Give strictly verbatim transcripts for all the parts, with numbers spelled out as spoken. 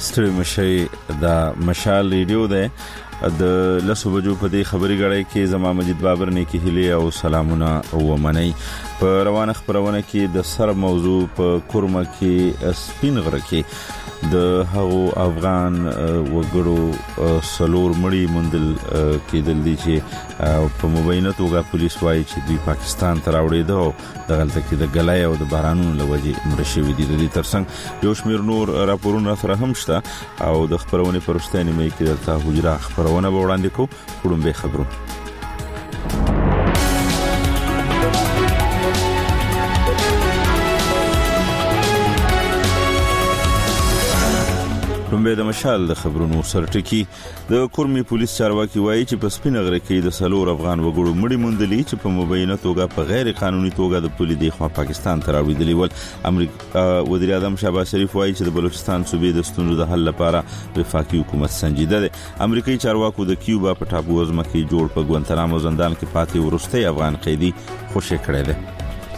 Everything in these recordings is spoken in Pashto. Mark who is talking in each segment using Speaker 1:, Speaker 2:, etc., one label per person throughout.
Speaker 1: ستړي مشي د مشال ریډیو ده د لسو بجو په دې خبري غړای کې زما مجید بابر نه کې هلي او سلامونه او منی په روانه خبرونه کې د سر موضوع په کورمه کې سپین غره کې د هغو افغان وګړو سلور مړی مندل کېدل دي چې په مبینه توګه پولیس وايي چې دوی پاکستان ته راوړي دي د غلطه کې د غلای او د بارانونو لوجې مرشي دي د ترڅنګ یو شمیر نور راپورونه سره هم شته او د خبرونه پرشتنی مې کې د حجره خبرونه وړاندې کو پړم به خبرو لومبه د مشال د خبرونو سرټکی د کورمي پولیس چارواکي وایي چې په سپین غره کې د سلور افغان وګړو مړي موندلي چې په مبینه توګه په غیر قانوني توګه د پولیس د خوا پاکستان ته راوړل ول. امریکا وزیر اعظم شهباز شریف وایي چې د بلوچستان صوبې د ستونزو د حل لپاره وفاقي حکومت سنجیده ده. امریکایي چارواکو د کیوبا په ټاپو ځمکه کې جوړ په ګوانتانامو زندان کې پاتې ورسته افغان قیدی خوشی کړی دی.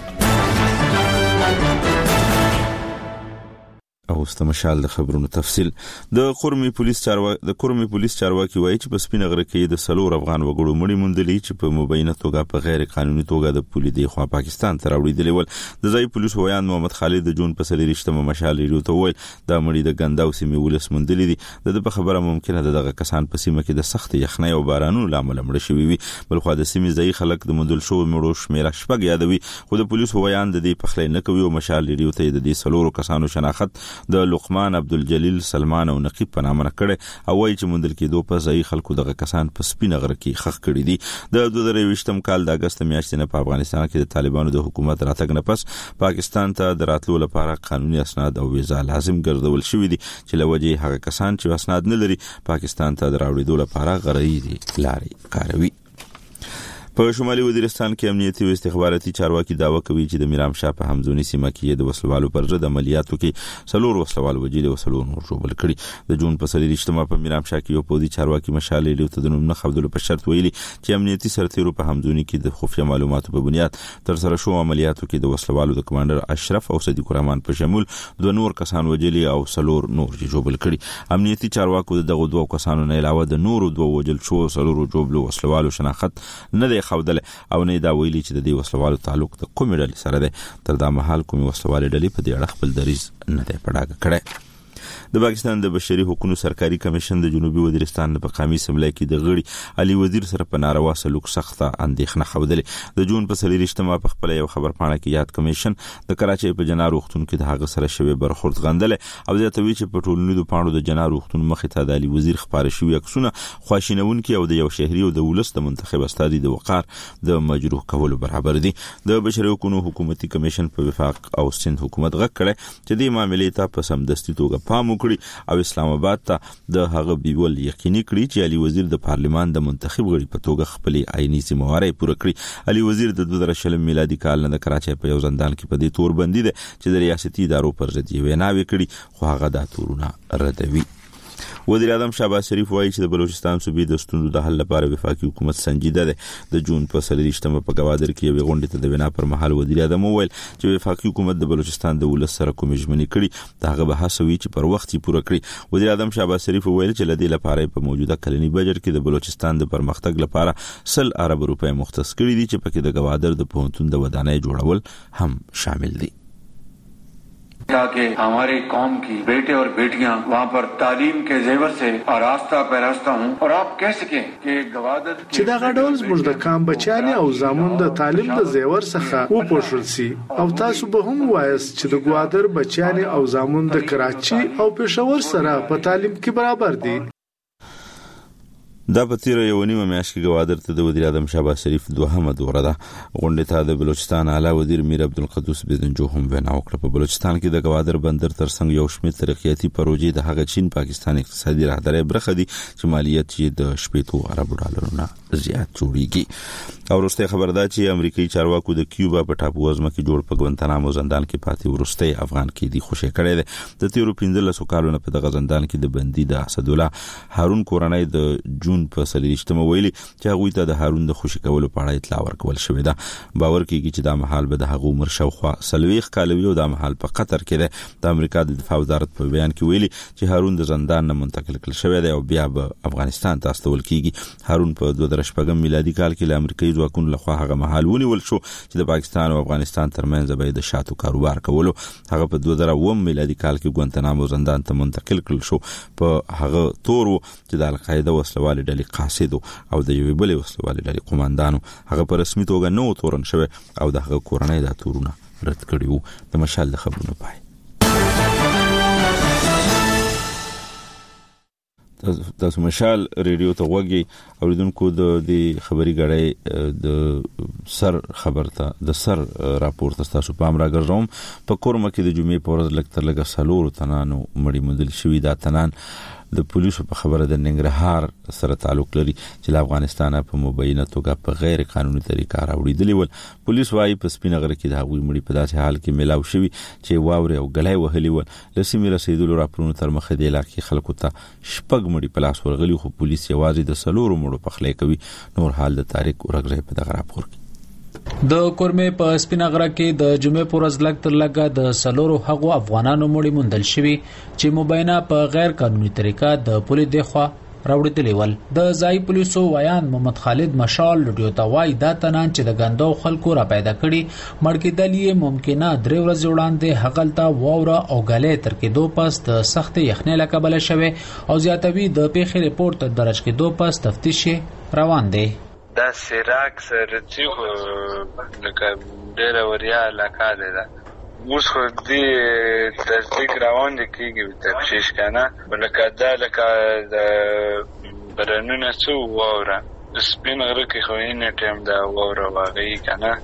Speaker 1: او استمشال د خبرونو تفصیل د کورمي پولیس چارواکي د کورمي پولیس چارواکي وایي چې په سپین غره کې د سلور افغان وګړو مړي موندلي چې په مبینه توګه په غیر قانوني توګه د پولیس د خوا پاکستان ته راوړل ول. د ځای پولیس ویان محمد خالد د جون په سلری رښتمه مشال ریډیو ته ویل د مړي د ګنداو سیمې ولس موندلي دي. د په خبره ممکنه ده دغه کسان په سیمه کې د سخت یخنۍ او بارانونو لامل مړ شوي وي. بل خو د سیمې ځای خلک د موندل شو مړو شمیره شپږ یادوي خو د پولیس ویان د دې پخلې نه کوي او مشال ریډیو ته د دې سلور کسانو شناخت د لقمان عبدالجلیل سلمان او نقیب په نامه کړي او وایي چې مندل کې دوه په ځای خلکو دغه کسان په سپین غره کې خخ کړي دي. د دوه زره یوویشتم کال د اگست میاشتې نه په افغانستان کې د طالبانو د حکومت راتګ نه پس پاکستان ته د راتلو لپاره قانوني اسناد او ویزا لازم ګرځول شوې دي چې لوجه هغه کسان چې اسناد نه لري پاکستان ته د راوړېدو لپاره غرایزي لارې کاروي. په شمالي وزیرستان کې امنیتي او استخباراتي چارواکي داوا کوي چې د میرام شاه په همزونی سیمه کې د وسلوالو پر ضد عملیاتو کې سلور وسلوال وجې د وسلو نور جوړ کړي. د جون په سلری اجتماع په میرام شاه کې یو پوزي چارواکي مشالې له تدنوم نه خبرو په شرط ویلي چې امنیتي سرتیرو په همزونی کې د خفیه معلوماتو په بنیاد تر سره شو عملیاتو کې د وسلوالو د کمانډر اشرف او صدیق الرحمن په شمول دوه نور کسان وجلي او سلور نور جوړ کړي. امنیتي چارواکو دغه دوه کسانو نه علاوه د نورو دوه وجل شو سلور جوړلو وسلوالو شناخت نه دی خودل او نه دا ویلي چې د دې وسلوالو تعلق د کومې ډلې سره دی. تر دا مهال کومې وسلوالې ډلې په دې اړه خپل دریځ نه دی پړاګه کړی. د پاکستان د بشري حقوقو سرکاري کمیشن د جنوبي وزیرستان په قامي اسمبلی کې د غړي علي وزیر سره په ناروا سلوک سخته اندېښنه خوده. د جون په سلری اجتماع په خپل یو خبر پاڼه کې یاد کمیشن د کراچۍ په جنار وختون کې د هغه سره شوی برخورد غندل او د توی چې په ټولنیزو پاڼو د جنار وختون مخې ته د علي وزیر خبره شوی عکسونه خواشینون کې او د یو شهري او د ولس د منتخب استادي د وقار د مجروح کولو برابر دي. د بشري حقوقو حکومتي کمیشن په وفاق او سند حکومت غږ کړي چې د معاملې ته په سمدستي توګه پام او اسلام آباد ته د هغه بیول یقیني کړی چې علي وزیر د پارلیمان د منتخب غړي په توګه خپل آئینی ذمہواری پوره کړی. علي وزیر د دوه زره شل میلادي کال نه د کراچۍ په یو زندان کې په دې تور بندي ده چې د ریاستي ادارو پر ضد یې ویناوي کړي خو هغه دا تورونه ردوي. وزیر اعظم شهباز شریف وایي چې د بلوچستان صوبې د ستونزو د حل لپاره وفاقي حکومت سنجیده ده. د جون په سلری اجتماع په گوادر کې یو غونډه ته د وینا پر مهال وزیر اعظم وویل چې وفاقي حکومت د بلوچستان د ولس سره کوم ژمنې کړي دغه به هڅوي چې پر وخت یې پوره کړي. وزیر اعظم شهباز شریف وویل چې لدې لپاره په موجوده کلنی بجټ کې د بلوچستان د پرمختګ لپاره سل ارب روپۍ مختص کړي دي چې پکې د گوادر د پوهنتون د ودانۍ جوړول هم شامل دي.
Speaker 2: ताकि हमारी कौम की बेटे और बेटियां वहाँ पर तालीम के जेवर से आरास्ता पैरास्ता हूँ और आप कह सकें कि गवादर
Speaker 3: چې دا غډول زموږ د کام بچیانې او زامن د تعلیم د زیور څخه وپوښل سي او تاسو به هم وایست چې د ګوادر بچیانې او زامن د کراچي او پېښور سره په تعلیم کې برابر دي.
Speaker 1: دا په تیر یو نیمه میاشت کې گوادر ته د وزیر اعظم شهباز شریف دوهمه دوره ده. غونډه ته د بلوچستان اعلی وزیر میر عبدالقدوس بزنجو هم وینا وکړه. په بلوچستان کې د گوادر بندر ترڅنګ یو شمېر ترقیاتي پروژې د هغه چین پاکستان اقتصادي راهداري برخه دي چې مالیات یې د شپږ ارب ډالرونو زیات جوړیږي. او وروسته خبردار چې امریکایي چارواکو د کیوبا په ټاپو وزمه کې جوړ په ګوانتانامو زندان کې پاتې وروسته افغان کې دی خوشی کړی دی د تیرو پنځلسو کالونو په دغه زندان کې د بندي د اسدالله هارون کورنۍ د جون په څلوېښتمه ویلي چې هغه ته د هارون د خوشی کولو په اړه اطلاع ورکول شوې ده. باور کیږي چې دا مهال به د هغه عمر شاوخوا څلوېښت کال وي او دا مهال په قطر کې ده. د امریکا د دفاع وزارت په بیان کې ویلي چې هارون د زندان نه منتقل کړل شوی دی او بیا به افغانستان ته استول کیږي. هارون په دوه زره شپږم میلادي کال کې له امریکایي ځواکونو لخوا هغه مهال ونیول شو چې د پاکستان او افغانستان ترمنځ به د شاتو کاروبار کولو. هغه په دوه زره اووم میلادي کال کې ګوانتانامو زندان ته منتقل کړل شو. په هغه تور چې د القاعده وسلوال ډلې قاصد او د یوې بلې وسلوال ډلې قوماندانو هغه په رسمي توګه نو تورن شوی او د هغه کورنۍ د تورونه رد کړي وو. د مشال د خبرونو پای. تاسو مشال ریډیو ته وګورئ او لیدونکو د دې خبري غړې د سر خبرته د سر راپور تاسو پام راګرځوم. په کورمه کې د جمعې په ورځ لکتر لګه سالور تنانو مړی مدل شوی. دا تنان د پولیسو په خبره د ننګرهار سره تعلق لري چې د افغانستان په مبینه توګه په غیر قانوني طریقه راوړي ول. پولیس وايي په سپینغره کې د هغوی مړي په داسې حال کې ملاو شوی چې واوري او غلای وهلي ول. لسمې رسیدلو راپورونو تر مخه د علاقې خلکو ته شپږ مړي په لاس ورغلي خو پولیس یوازې د سلورو مړو په خلې کوي. نور حال د تاریخ ورغړې په دغه راپور کې.
Speaker 4: د کورمې په سپینغره کې د جمعې پر ورځ لګ تر لګه د سلورو هغو افغانانو مړي موندل شوي چې مبینه په غیر قانوني طریقه د پولیس دخوا راوړل ول. د ځای پولیسو ویان محمد خالد مشال لډیو ته وای دا تنان چې د غندو خلکو را پیدا کړي مړ کېدل یې ممکنه درې ورځې وړاندې هغلتا ووره او غلې تر کې دوه پس د سخت یخنۍ لکبل شوه او زیاتوي د پیښې رپورت درج کې دوه پس تفتیش روان دی.
Speaker 5: دا سیراک سرچی خو لکه ډېره وریا علاقه ده. اوس خو دې تصدیق روان دي کېږي تفتیش کنه لکه دا لکه د برنونه څو واوره سپینغره کې خو یې ټیم دا واوره واغی کنه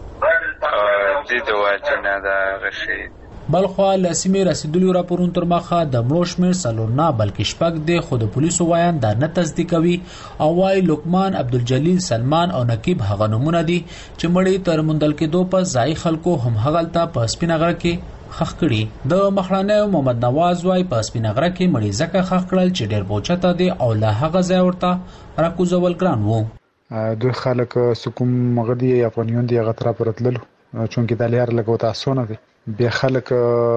Speaker 5: دې د واجنه دا غشي.
Speaker 4: بلخوا لسیمه رسیدلو راپورون تر مخه د مړو شمیر سلور نه بلکې شپږ دی خو د پولیسو وایان دا نه تصدیقوي او وايي لقمان عبدالجلیل سلمان او نقیب هغه نمونه دي چې مړي تر مندل کې دوه په ځای خلکو هم هغلتا په سپینغره کې خخ کړي. د مخړانه محمد نواز وايي په سپینغره کې مړي زکه خخ کړل چې ډېر بوچته دي او له هغه ځای ورته راکوزول ګران وو.
Speaker 6: دوی خلک سکوم مغدي افغانیون دی غتره پرتللو چونکې د لهر لګو تاسو نه دي بیا خلک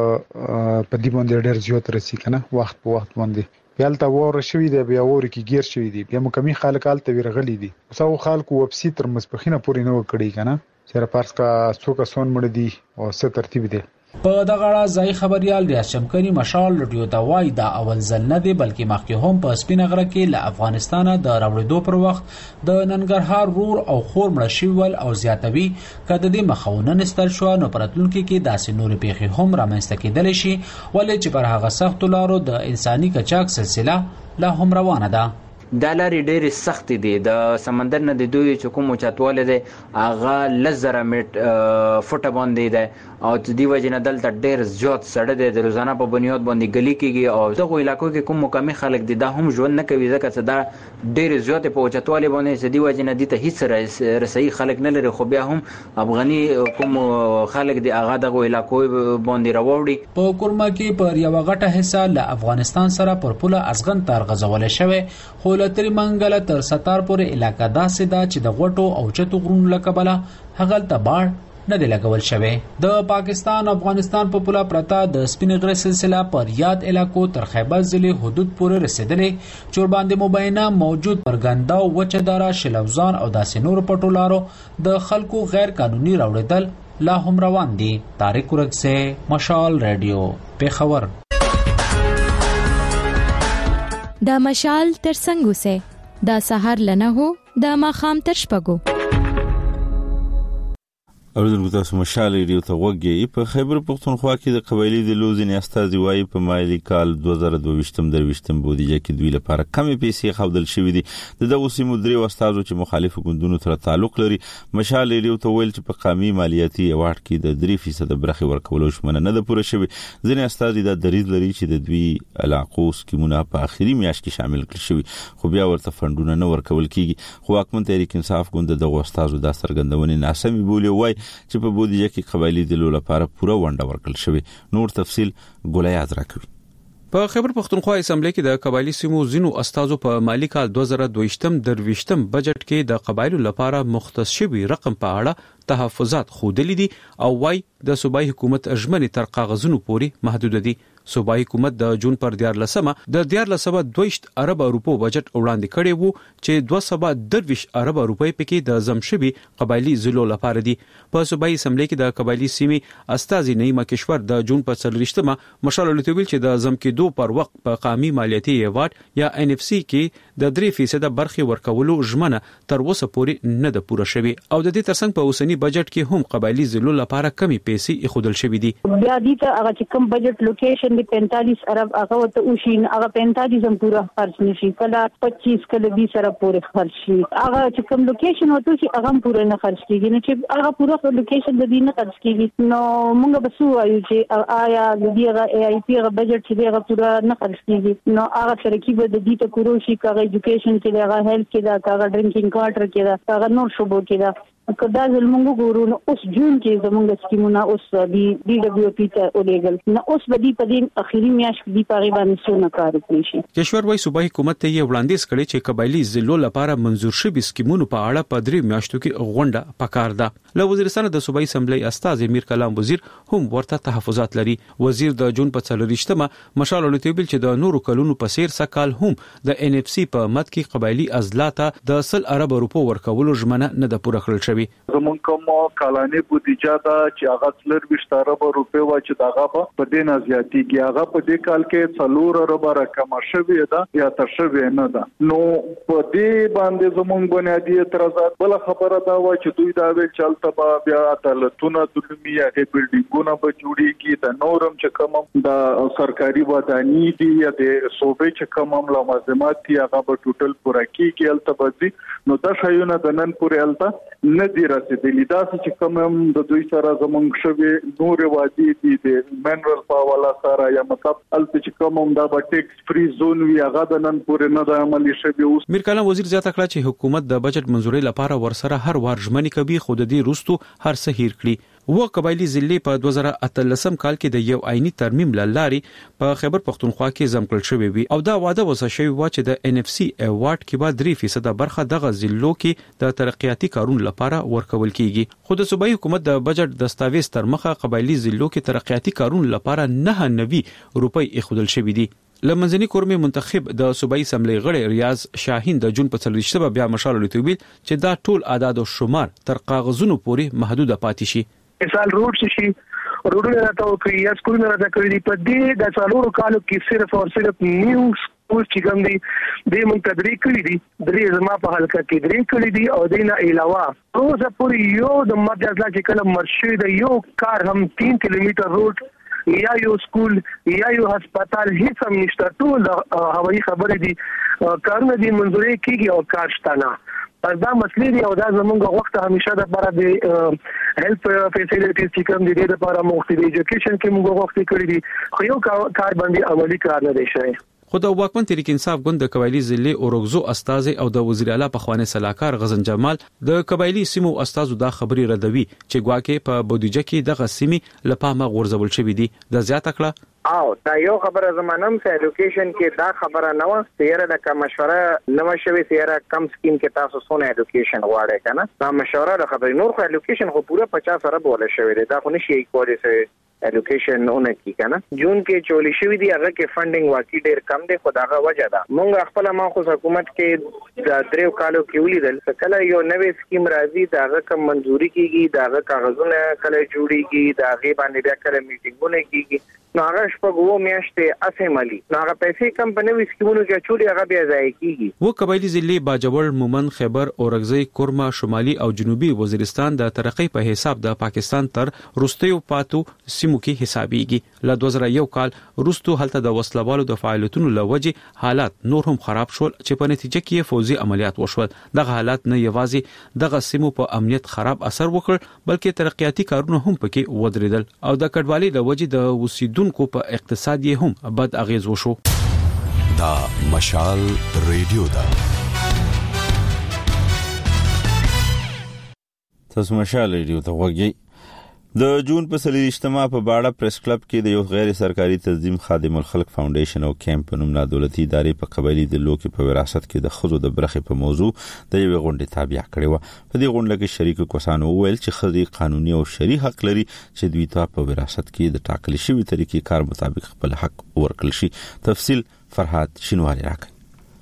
Speaker 6: په دې باندې ډېر زیات رسی کنه وخت په وخت باندې پیالته وره شوی دی بیا وره کې گیر شوی دی بیا مکمل خلک آلته ورغلی دي اوسه خلکو وبسي تر مسپخینه پورې نه وکړي کنه چې پارس کا څوک سون مړ دي او څه ترتیب دی.
Speaker 4: په دغه اړه ځای خبريال ریاض شمکري مشال لډیو ته وای دا اول ځل نه دی بلکې مخکې هم په سپینغره کې له افغانستانه د راوړېدو پر وخت د ننګرهار رور او خور مړ شوی او زیاتوي کده د مخاونه نستل شو نو پرتلونکو کې داسې نور پیښې هم رامنځته کېدل شي ولې چې پر هغه سخت لارو د انساني کچاک سلسله لا هم روانه ده.
Speaker 7: دا لارې ډېرې سختې دي. د سمندر نه د دوی چې کوم چتواله دی هغه لزره میټ فوټه باندې دی او د دې وجه نه دلته ډېر زیات سړی دی د روزانه په بنیاد باندې ګلی کېږي او دغه علاقو کې کوم مقامي خلک دي دا هم ژوند نه کوي ځکه چې دا ډېر زیات په چتواله باندې د دې وجه نه دي ته هیڅ رسایي خلک نه لري خو بیا هم افغاني کوم خلک دی هغه دغه علاقو باندې راوړي. په کورما کې پر یو غټه حصہ له افغانستان سره پر پوله ازغن تر غزول شوی خو لتر منګل تر ستار پورې علاقہ داسې دا چې د غټو او چتو غرونو لکبله هغه ته باړ نه دی لګول شوی. د پاکستان او افغانستان په پوله پرتا د سپینغره سلسله پر یاد علاقو تر خیبر ضلع حدود پورې رسیدلې چور باندې مبینه موجود پرګندا او وچدارا شلوزان او داسې نور پټولارو د خلکو غیر قانوني راوړل لا هم روان دي. طارق ورکسه مشال رادیو پیښور.
Speaker 8: دا مشال تر څنګه سه دا سحر لنه هو دا ماخام تر شپګو.
Speaker 1: اوریدونکو تاسو مشال ریډیو ته وګورئ. په خیبر پختونخوا کې د قبایلی د لوزنی استازي وایي په مالي کال دوه زره دوه یم درویشتم بودیجه کې دوی لپاره کمې پیسې خودل شوې دي. د دغه سیمو درې استادو چې مخالفو ګوندونو سره تعلق لري مشال ریډیو ته ویل چې په قامي مالیاتي ایوارډ کې د درې فیصد برخه ورکولو شمنه نه ده پوره شوې. ځینې استازي د دریض لري چې د دوی علاقو سکیمونه په اخیری میاشت کې شامل کړل شوی خو بیا ورته فندونه نه ورکول کیږي. خو حکومت تحریک انصاف ګوند دغه استادو د سرګندونې ناسمي بولی وای چې په بودیجه کې قبایلی د لولو لپاره پوره ونډه ورکړل شوی. نور تفصیل ګولایات راکوي.
Speaker 9: په خیبر پختونخوا اسمبلی کې د قبایلی سیمو زینو استازو په مالی کال دوه زره دوه یم درویشتم بجټ کې د قبایلو لپاره مختص شوی رقم په اړه تحفظات خودلی دي او وايي د صوبایي حکومت اجمنې تر کاغذونو پورې محدود دي. صوبایي حکومت د جون پر دیارلسمه د دیارلسمه دویشت ارب روپو بجټ وړاندې کړی وو چې دوه سوه درویش ارب روپۍ پکې د زمشبي قبایلی ضلعو لپاره دي. په صوبایي اسمبلی کې د قبایلی سیمې استازي نعیمه کشور د جون په څلورویشتمه مشال لوتویل چې د زمکدو پر وخت په قامي مالیاتي ایوارډ یا ان اف سی کې د درې فیصد برخه ورکولو ژمنه تر اوسه پورې نه ده پوره شوې او د دې ترڅنګ په اوسنی بجټ کې هم قبایلی ضلعو لپاره کمی پیسې ایښودل شوې دي.
Speaker 10: بیا دې ته هغه چې کوم بجټ لوکیشن دی پینتالیس ارب هغه ته وشین هغه پینتالیس هم پورا خرج نشي کله پچیس کله بیس ارب پورې خرج شي هغه چې کوم لوکیشن وته شي هغه پورا نه خرج کیږي نه چې هغه پورا لوکیشن د دې نه خرج کیږي. نو موږ به سو وایو چې آیا د دې هغه ای آی پی هغه بجټ چې هغه پورا نه خرج کیږي نو هغه ترکیب د دې ته کورو شي کغه ایجوکیشن کې هغه هیلث کې دا کغه ډرینکینګ واټر کې دا هغه نور شوبو کې دا کدا زلمونګو ګورو نو اوس جون کې زمونږ سکیمونه اوس دی ډي دبليو پی ته اولېګل نو اوس بدی په دې اخیری میاشت کې په غیبه نسونه کار کوي شي.
Speaker 9: کشور وای صوبایي حکومت ته یې وړاندیز کړی چې قبایلی ضلعو لپاره منزور شوي سکیمونو په اړه په درې میاشتو کې غونډه پکار ده. له وزیرستان د صوبایي اسمبلی استاذ امیر کلام وزیر هم ورته تحفظات لري. وزیر د جون په څلورویشتمه مشال لوتویل چې د نورو کلونو په سیر سکال هم د ان اف سی په مد کې قبایلی ازلاته د سل ارب روپو ورکولو ژمنه نه ده پوره کړل شوی.
Speaker 11: زمونږ کوم کالاني بودیجه دا چې هغه څلور ارب روپے و چې داغه په دې نه زیاتیږي هغه په دې کال کې څلور ارب رقم شوی دا یا تر شوی نه ده. نو په دې باندې زمونږ بنیادی اعتراضات بل خبره دا و چې دوی دا ویل چلته بیا عدالتونه دلمي یا بلډینګونه به جوړیږي د نورم چې کوم د سرکاري ودانۍ دي یا د صوبې چې کوم لوازمات دي هغه به ټوټل پوره کیږي التبدي نو دا شایونه د نن پورې الته نه دی رسیدلی. دا چې کوم د دوی سره زمونږ شوی نور وادي دي د منرال پاولا سره یا مطلب الته چې کوم دا به ټیکس فری زون وی هغه د نن پورې نه د عملی شوی. اوس
Speaker 9: میر کلام وزیر زیاته کړه چې حکومت د بجټ منزوري لپاره ورسره هر وار ژمنې کوي خو د دې روستو هر څه هیر کړي. و قبایلی ضلع په دوه زره اتلسم کال کې د یو آئینی ترمیم لاري په خیبر پختونخوا کې ځمکړل شوی وي او دا وعده وسه شوی و چې د ان اف سی ایوارډ کې به درې فیصد برخه دغه ضلعو کې د ترقیاتي کارونو لپاره ورکول کیږي. خو د صوبایي حکومت د بجټ دستاویز تر مخه قبایلی ضلعو کې ترقیاتي کارونو لپاره نه نوي روپۍ ایښودل شوی دي. لمنځنی کورمي منتخب د صوبایي اسمبلی غړي ریاض شاهین د جون په څلورویشتمه بیا مشال لوتویل چې دا ټول اعداد او شمار تر کاغذونو پورې محدود پاتې شي.
Speaker 12: مثال روډ شي روډونه راته کوي یا سکولونه راته کوي په دې د څلورو کالو کې صرف او صرف نیو سکول چې کوم دي د موږ تدریک کړی دي درې زما په حلقه کې درې کړی دي او دینه علاوه روزه پورې یو د مدرسه چې کله مرشي د یو کار هم تین کیلومتر روډ یا یو سکول یا یو هسپتال هیڅ هم نشته. ټول هوایي خبرې دي کارونه دي منځوري کیږي او کار شته نه. پس دا مسلې دي او دا زمونږ وخت همیشه د لپاره د هیلث فیسیلیټیز چې کوم دي د لپاره مختلف ایجوکیشن کې موږ وخت کړی دي خو یو کار باندې عملی کار نه دی شوی.
Speaker 9: خو د واکمن تحریک انصاف ګوند د قبایلی ضلع اورغزو استاذ او د وزیر اعلی په خوانه صلاحکار غزن جمال د قبایلی سیمو استاذ دا خبري ردوي چې ګواکې په بودیجه کې دغه سیمې لپاره غورځول شوې دي. د زیاته کړه
Speaker 13: او دا یو خبره زمانم سه ایجوکیشن کې دا خبره نه و سیاره د مشوره نو شوی سیاره کم سکیم کې تاسو سونه ایجوکیشن غواړئ کنه دا مشوره د خبرې نور خو ایجوکیشن خو پورا پچاس ارب ولا شوی دی دا خو نشي کولی سه ایجوکیشن نه کی کنه. جون کې چولی شوی دی هغه کې فندینګ واقعي ډیر کم دی خو داغه وجه ده مونږ خپل ما خو حکومت کې د دریو کالو کې ولیدل کله یو نوې سکیم راځي داغه کم منځوري کیږي داغه کاغذونه کله جوړیږي داغه باندې بیا کله میټینګونه کیږي نو هغه شپږ وو میاشتې اسې ملي نو هغه پیسې کم په نوې سکیمونو کې چولي هغه بیا ځای کیږي.
Speaker 9: و قبایلی ضلع باجوړ، مومن، خیبر، اورګزۍ، کورما، شمالي او جنوبي وزیرستان د ترقی په حساب د پاکستان تر وروستیو پاتو سیمو کې حسابيږي. ل دوه زره یو کال وروسته هلته د وسلوالو د فعالیتونو لوجه حالات نور هم خراب شول چې په نتیجه کې فوزي عملیات وشول. دغه حالات نه یوازې دغه سیمو په امنیت خراب اثر وکړ بلکې ترقیاتي کارونه هم پکې ودرېدل او د کډوالۍ لوجه د اوسیدونکو په اقتصاد یې هم بد اغیز وشو.
Speaker 14: دا مشال ریډیو دا
Speaker 1: تاسو مشال ریډیو ته وګورئ. د جون په سلیشتما په باړه پریس کلب کې د یو غیر سرکاري تنظیم خادم الخلق فاونډیشن او کیمپ په نوم نادولتي ادارې په قبایلی د لوکي په وراثت کې د خزو د برخې په موضوع د یو غونډې تابع کړې و. په دې غونډه کې شریک کسانو وویل چې خزي قانوني او شرعي حق لري چې دوی ته په وراثت کې د ټاکل شوی طریقې کار مطابق خپل حق ورکړل شي. تفصیل فرحات شینواری راکړي.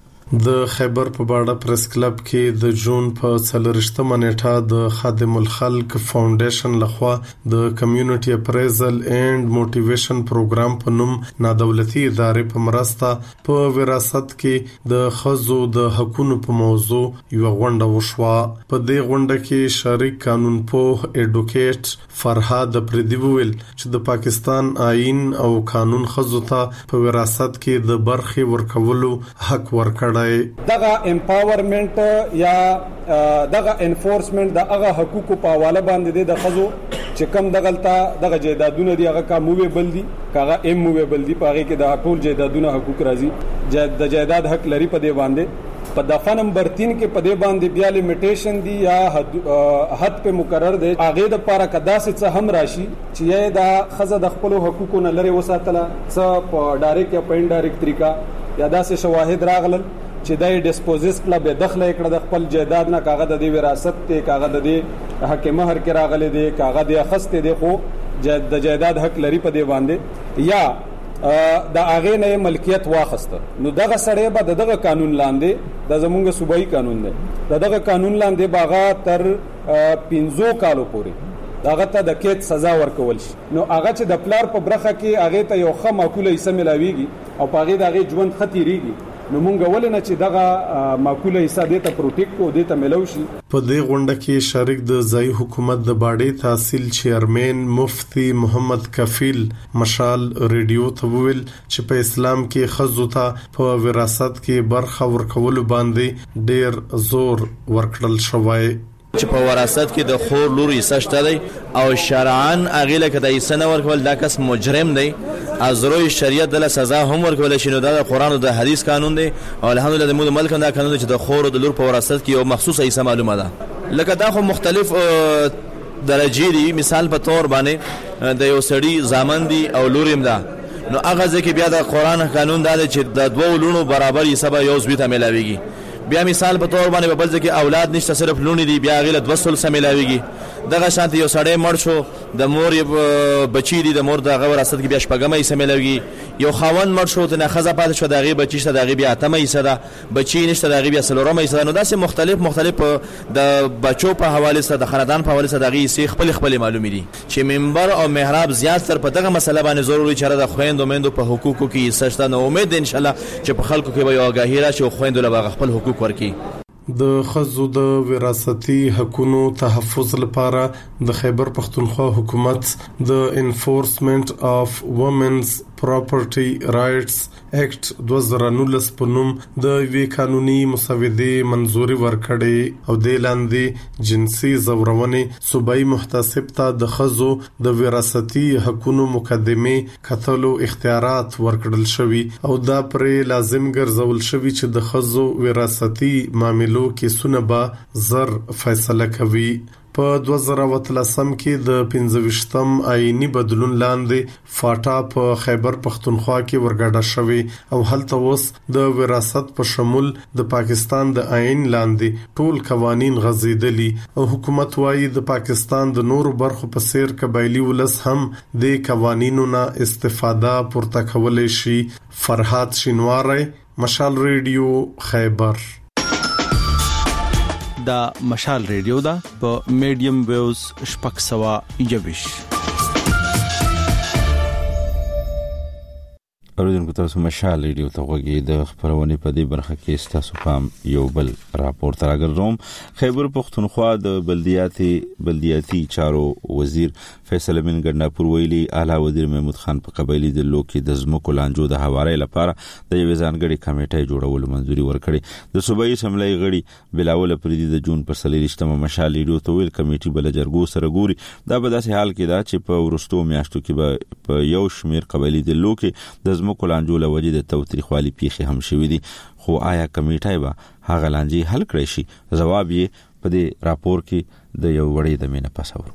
Speaker 3: د خیبر په باړه پریس کلب کې د جون په څلورشتمه نیټه د خادم الخلق فاونډیشن لخوا د کمیونټي اپریزل اینڈ موټیویشن پروګرام په نوم نادولتي ادارې په مرسته په وراثت کې د خزو د حقوقو په موضوع یو غونډه وشوه. په دې غونډه کې شریک قانون پوه اډوکیټ فرحاد پردی ویل چې د پاکستان آئین او قانون خزو ته په وراثت کې د برخې ورکولو حق ورکړ.
Speaker 15: دغه امپاورمنت یا دغه انفورسمنت د هغه حقوقو په حواله باندې د خزو چې کم دغلطه دغه جیدادونه دی هغه کا موویبل دي کاغه ام موویبل دي پاره کې د ټول جیدادونه حقوق راځي د جیداد حق لري په دی باندې. په دفعه نمبر تین کې په دی باندې بیا لیمیټیشن دی یا حد حد په مقرر دی هغه د پاره کدا څه هم راشي چې د خزه د خپل حقوقو نه لري وساتله څه په ډایرکټ یا په انډایرکټ طریقه یا داسې شواهد راغلل چې دای ډیسپوزیس کلب دخله کړه د خپل جیداد نه کاغذ د وراثت ته کاغذ د حق مہر کې راغلي دي کاغذ د خسته دي خو د جیداد حق لري په دی باندې یا د هغه نه ملکیت واخسته نو دغه سړی به دغه قانون لاندې د زمونږ صوبایي قانون دی دغه قانون لاندې باغا تر پنځو کالو پورې داغه ته د کېد سزا ورکول شي. نو هغه چې د پلار په برخه کې هغه ته یو ښه معقوله حصہ ملاويږي او پاغه دغه ژوند خطرېږي نو مونږ ولنه چې دغه معقوله حصہ دې ته پروټیکټ او دې ته ملو شي.
Speaker 3: په دې غونډه کې شریک د ځای حکومت د باډي تحصیل چیرمن مفتی محمد کفیل مشال ریډیو ته ویل چې په اسلام کې خزو ته په وراثت کې برخه ورکول باندې ډیر زور ورکړل شوی
Speaker 16: چې په وراثت کې د خور لور حصہ شته دی او شرعاً هغه لکه د حصہ نه ورکول دا کس مجرم دی از روی شریعت دله سزا هم ورکول شي. نو دا د قران او د حدیث قانون دی او الحمدلله د مول ملک دا قانون دی چې د خور او د لور په وراثت کې یو مخصوصه حصہ معلومه ده لکه دا خو مختلف درجې دي. مثال په تور باندې د یو سړی ضامن دی او لوریم ده نو هغه ځکه بیا د قران قانون دا دی چې د دوه لونو برابر حصہ به یو ځبیته ملاويږي. بیا مثال په تور باندې په بل ځکه اولاد نشته صرف لونی دی بیا غیله دوسل سملاویږي. دغه شانت یو سړی مړ شو د مور بچی دی د مور د غوړ اسد کې بیا شپګمې سملاویږي. یو خاون مړ شو ته خزه پات شو دغه بچی شته دغه بیا اتمې صدا بچی نشته دغه بیا سلورمې صدا. نو داسې مختلف مختلف د بچو په حواله سره د خاندان په حواله سره دغه سی خپل خپل معلومی دي چې منبر او محراب زیات تر په دغه مسله باندې ضروري چره د خويندو مندو په حقوقو کې سشته. نو امید ان شاء الله چې په خلکو کې به یو آگاهی راشي او خويندو له خپل حقوق ورکی.
Speaker 3: د خزو د وراثتي حقوقو تحفظ لپاره د خیبر پختونخوا حکومت د انفورسمنت اف وومنز پراپرټي رائټس اکټ دوه زره نولس په نوم د وی قانوني مسودې منزوري ورکړې او د لاندې جنسي زورونې صوبایي محتسب ته د خزو د وراثتي حقوقو مقدمه کتلو اختیارات ورکړل شوی او دا پرې لازم ګرځول شوی چې د خزو وراثتي معاملو کې سونه زر فیصله کوي. په دوه زره وتلسم کې د پنځه ویشتم آئینی بدلون لاندې فاټا په خیبر پختونخوا کې ورګډه شوی او هلته اوس د وراثت په شمول د پاکستان د آئین لاندې ټول قوانین غزیدلی او حکومت وايي د پاکستان د نورو برخو په څیر قبایلی ولس هم د قوانینو نه استفاده پورته کولای شي. فرحات شینواری مشال ریډیو خیبر.
Speaker 17: دا مشال ریډیو دا په میډیم ویوز شپږ سوه یوویشت.
Speaker 1: اوریدونکو تاسو مشال ریډیو ته غوږی د خبرونه په دې برخه کې ستاسو پام یو بل راپور ترګرځوم. خیبر پختونخوا د بلدیاتي بلدیاتي چارو وزیر فیصل امین ګنداپور ویلي اعلی وزیر محمود خان په قبایلی د لوکي د زمکو لانجو د حوالې لپاره د یو ځانګړي کمیټې جوړولو منځوري ورکړي. د صوبایي اسمبلی غړي بلاول پردي د جون پر سلیریشتمه مشال ریډیو ته ویل کمیټې بل جرګو سره ګوري. دا به داسې حال کې دا چې په ورستو میاشتو کې په یو شمیر قبایلی د لوکي د مکولانجو لوجه د توتریخوالي پیخي هم شوې دي، خو آیا کمیټه به هغه لانجې حل کړي شي؟ جواب یې په دې راپور کې د یو وړې د مینه پاسور.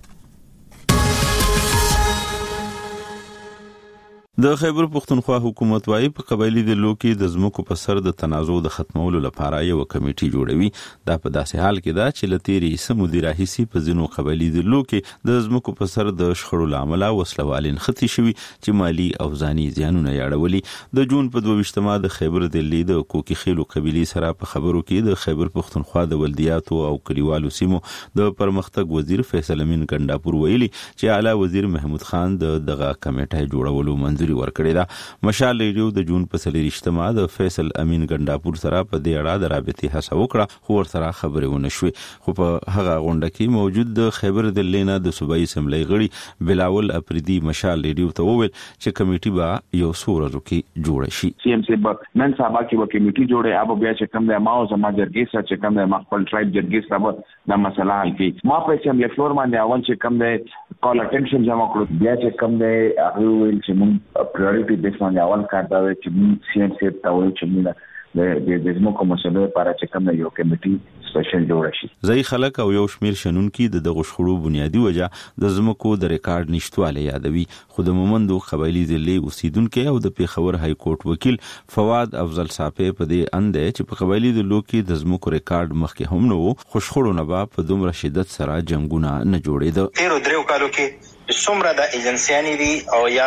Speaker 1: د خیبر پختونخوا حکومت وايي په قبایلی د لوکي د زمکو په سر د تنازع د ختمولو لپاره یو کمیټه جوړوي. دا په داسې حال کې دا چې لتيري سمو دی راهسي په ځینو قبایلی د لوکي د زمکو په سر د شخړو لامل وسلوالین ختی شوی چې مالی او ځاني زیانونه یاړولي. د جون په دوه ویشتمه د خیبر د لید کوکي خېلو قبيلي سره په خبرو کې د خیبر پختونخوا د ولدیاتو او کلیوالو سیمو د پرمختګ وزیر فیصل امین ګنداپور ویلي چې اعلی وزیر محمود خان د دغه کمیټه جوړولو منځ ورکړی دا. مشال ریډیو د جون په سلیریشتمه د فیصل امین ګنداپور سره په دې اړه د رابطې هڅه وکړه، خو ورسره خبرې ونه شوې. خو په هغه غونډه کې موجود د خیبر د لینا د صوبایي اسمبلی غړي بلاول اپریدي مشال ریډیو ته وویل چې کمیټه به یو څو ورځو کې جوړه شي.
Speaker 18: سی ام سی به نن سبا کې به کمیټه جوړه اب بیا چې کوم د ماو زما جرګې سره چې کوم د خپل ټرایب جرګې سره د مسله حل کړي. ما په اسمبلی فلور باندې اول چې کوم د کال اټینشن جمع کړو، بیا چې کوم د هغه ویل چې موږ priority based on the one card that we can see and see that we can the the the زموږ مسله لپاره چې کوم یو کمیټي سپیشل جوړ شي.
Speaker 1: ځای خلک او یو شمیر شنونکو د دغه شخړو بنیادی وجه د زمکو د ریکارډ نشټواله یادوي. خو د مومندو قبایلی ضلع اوسیدونکو او د پیښور های کورټ وکیل فواد افضل صافی په دې انده چې په قبایلی د لوکي د زمکو ریکارډ مخکې هم نو خو شخړو نه با په دومره شدت سره جنگونه نه جوړېده.
Speaker 19: تیر درو کالو کې څومره د ایجنسیانی دي او یا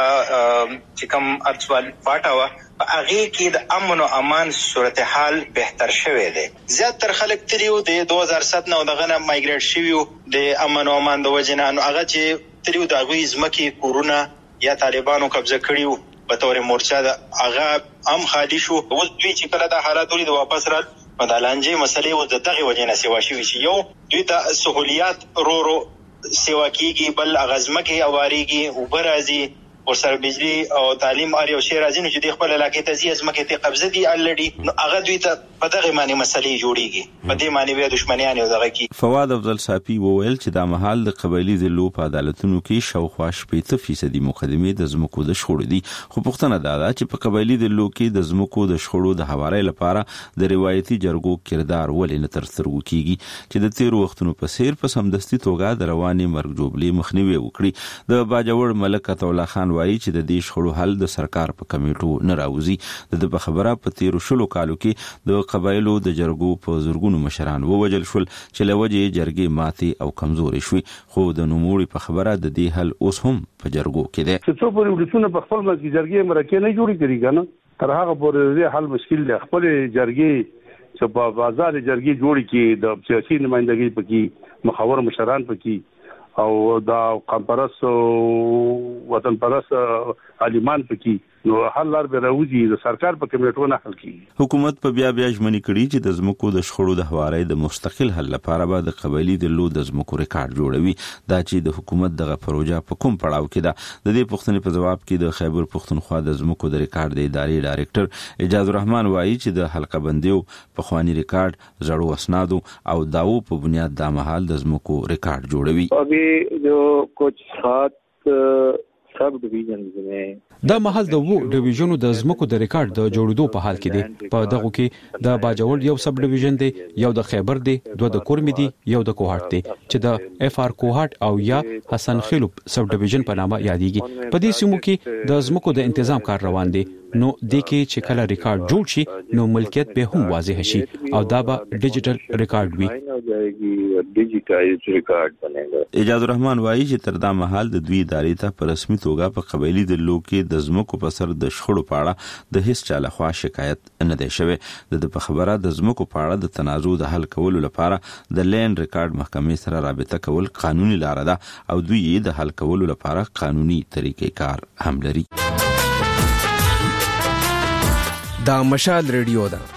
Speaker 19: چې کوم ارچوال پټاوه په هغه کې د امن او امان صورتحال بهتر شوه دی. زیاتره خلک تریو د دوه هزار سات نه دغه نه مایګریټ شویو د امن او امان د وجنه نو هغه چې تریو د غوي زمکي کورونا یا طالبانو قبضه کړیو په تور مورچا د هغه ام خالی شو. اوس دوی چې کله د حالات لري د واپس را په دالانجې مسلې او د دغه وجنه سیوا شوی چې یو دوی د سہولیات رو رو سیوا کیږي، بل اغازمه کې اواریږي او برازي او سر بجلی او تعلیم اړ یو شی راځي نو چې د خپل علاقې ته ځي ازمکه ته قبضه دي الډي نو هغه دوی ته په دغه معنی مسلې جوړیږي، په دې معنی به دښمنیان او دغه کې.
Speaker 1: فواد افضل صافی وویل چې د محل د قبایلی ضلعو په عدالتونو کې شاوخوا شپږ فیصد مقدمه د زمکو د شخړو دي. خو پښتنه دا ده چې په قبایلی ضلعو کې د زمکو د شخړو د حوالې لپاره د روایتي جرګو کردار ولې نه تر سترګو کیږي چې د تیر وختونو په سیر په سمدستي توګه د رواني مرګ جوړلې مخنیوي وکړي. د باجوړ ملک عطا خان وایي چې د دې شخړو حل د سرکار په کمیټو نه راوځي. د خبره په تیر شلو کالو کې د قبایلو د جرګو په زورګونو مشران ووجل شول چې لوجه جرګې ماتي او کمزوري شوي. خو د نوموړي په خبره د دې حل اوس هم په جرګو کې دی.
Speaker 20: څو پورې ولسونه په خپل مزګي جرګې مرکه نه جوړی کړي کنه تر هغه پورې د حل مشکل دی. خپل جرګې چې په بازار جرګې جوړی کې د سیاسي نمائندګۍ پکې مخاور مشران پکې او دا قمپرس وطن پرس عالمان پکې نو حل لار به راوځي د سرکار په کمیټو نه حل کیږي.
Speaker 1: حکومت په بیا بیا ژمنې کړي چې د زمکو د شخړو د حوارې د مستقل حل لپاره به د قبایلی د لو د زمکو ریکارډ جوړوي. دا چې د حکومت دغه پروژه په کوم پړاو کې ده. د دې پوښتنې په جواب کې د خیبر پختونخوا د زمکو د ریکارډ د ادارې ډایرکټر اجاز الرحمن وایي چې د حلقه بندیو په خواني ریکارډ زړو اسنادو او داو په بنیاد د محل د زمکو ریکارډ جوړوي.
Speaker 21: ابي جو کچھ سات سب ډیویژنز میں
Speaker 9: دا محل د وو ډیویژنو د زمکو د ریکارډ د جوړېدو په حال کې دی. په دغه کې د باجوړ یو سب ډیویژن دی، یو د خیبر دی، دوه د کورمی دی، یو د کوهاټ دی چې د اف ار کوهاټ او یا حسن خیلو سب ډیویژن په نامه یادېږي. په دې سیمو کې د زمکو د تنظیم کار روان دی. نو د کې چې کله ریکارډ جوړ شي نو ملکیت به هم واضح شي او دا به ډیجیټل ریکارډ وي.
Speaker 21: ډیجیټایز ریکارډ بنېږي.
Speaker 1: اجاز الرحمن وایي چې تر دا مهال د دوی ادارې ته په رسمي توګه په قبایلی د لوکي د زمکو په سر د شخړو په اړه د هیڅ چا لخوا شکایت نه دی شوی. د په خبره د زمکو په اړه د تنازع د حل کولو لپاره د لین ریکارډ محکمې سره رابطه کول قانوني لار ده او دوی د حل کولو لپاره قانوني طریقې کار هم لري.
Speaker 2: دا مشال ریډیو ده.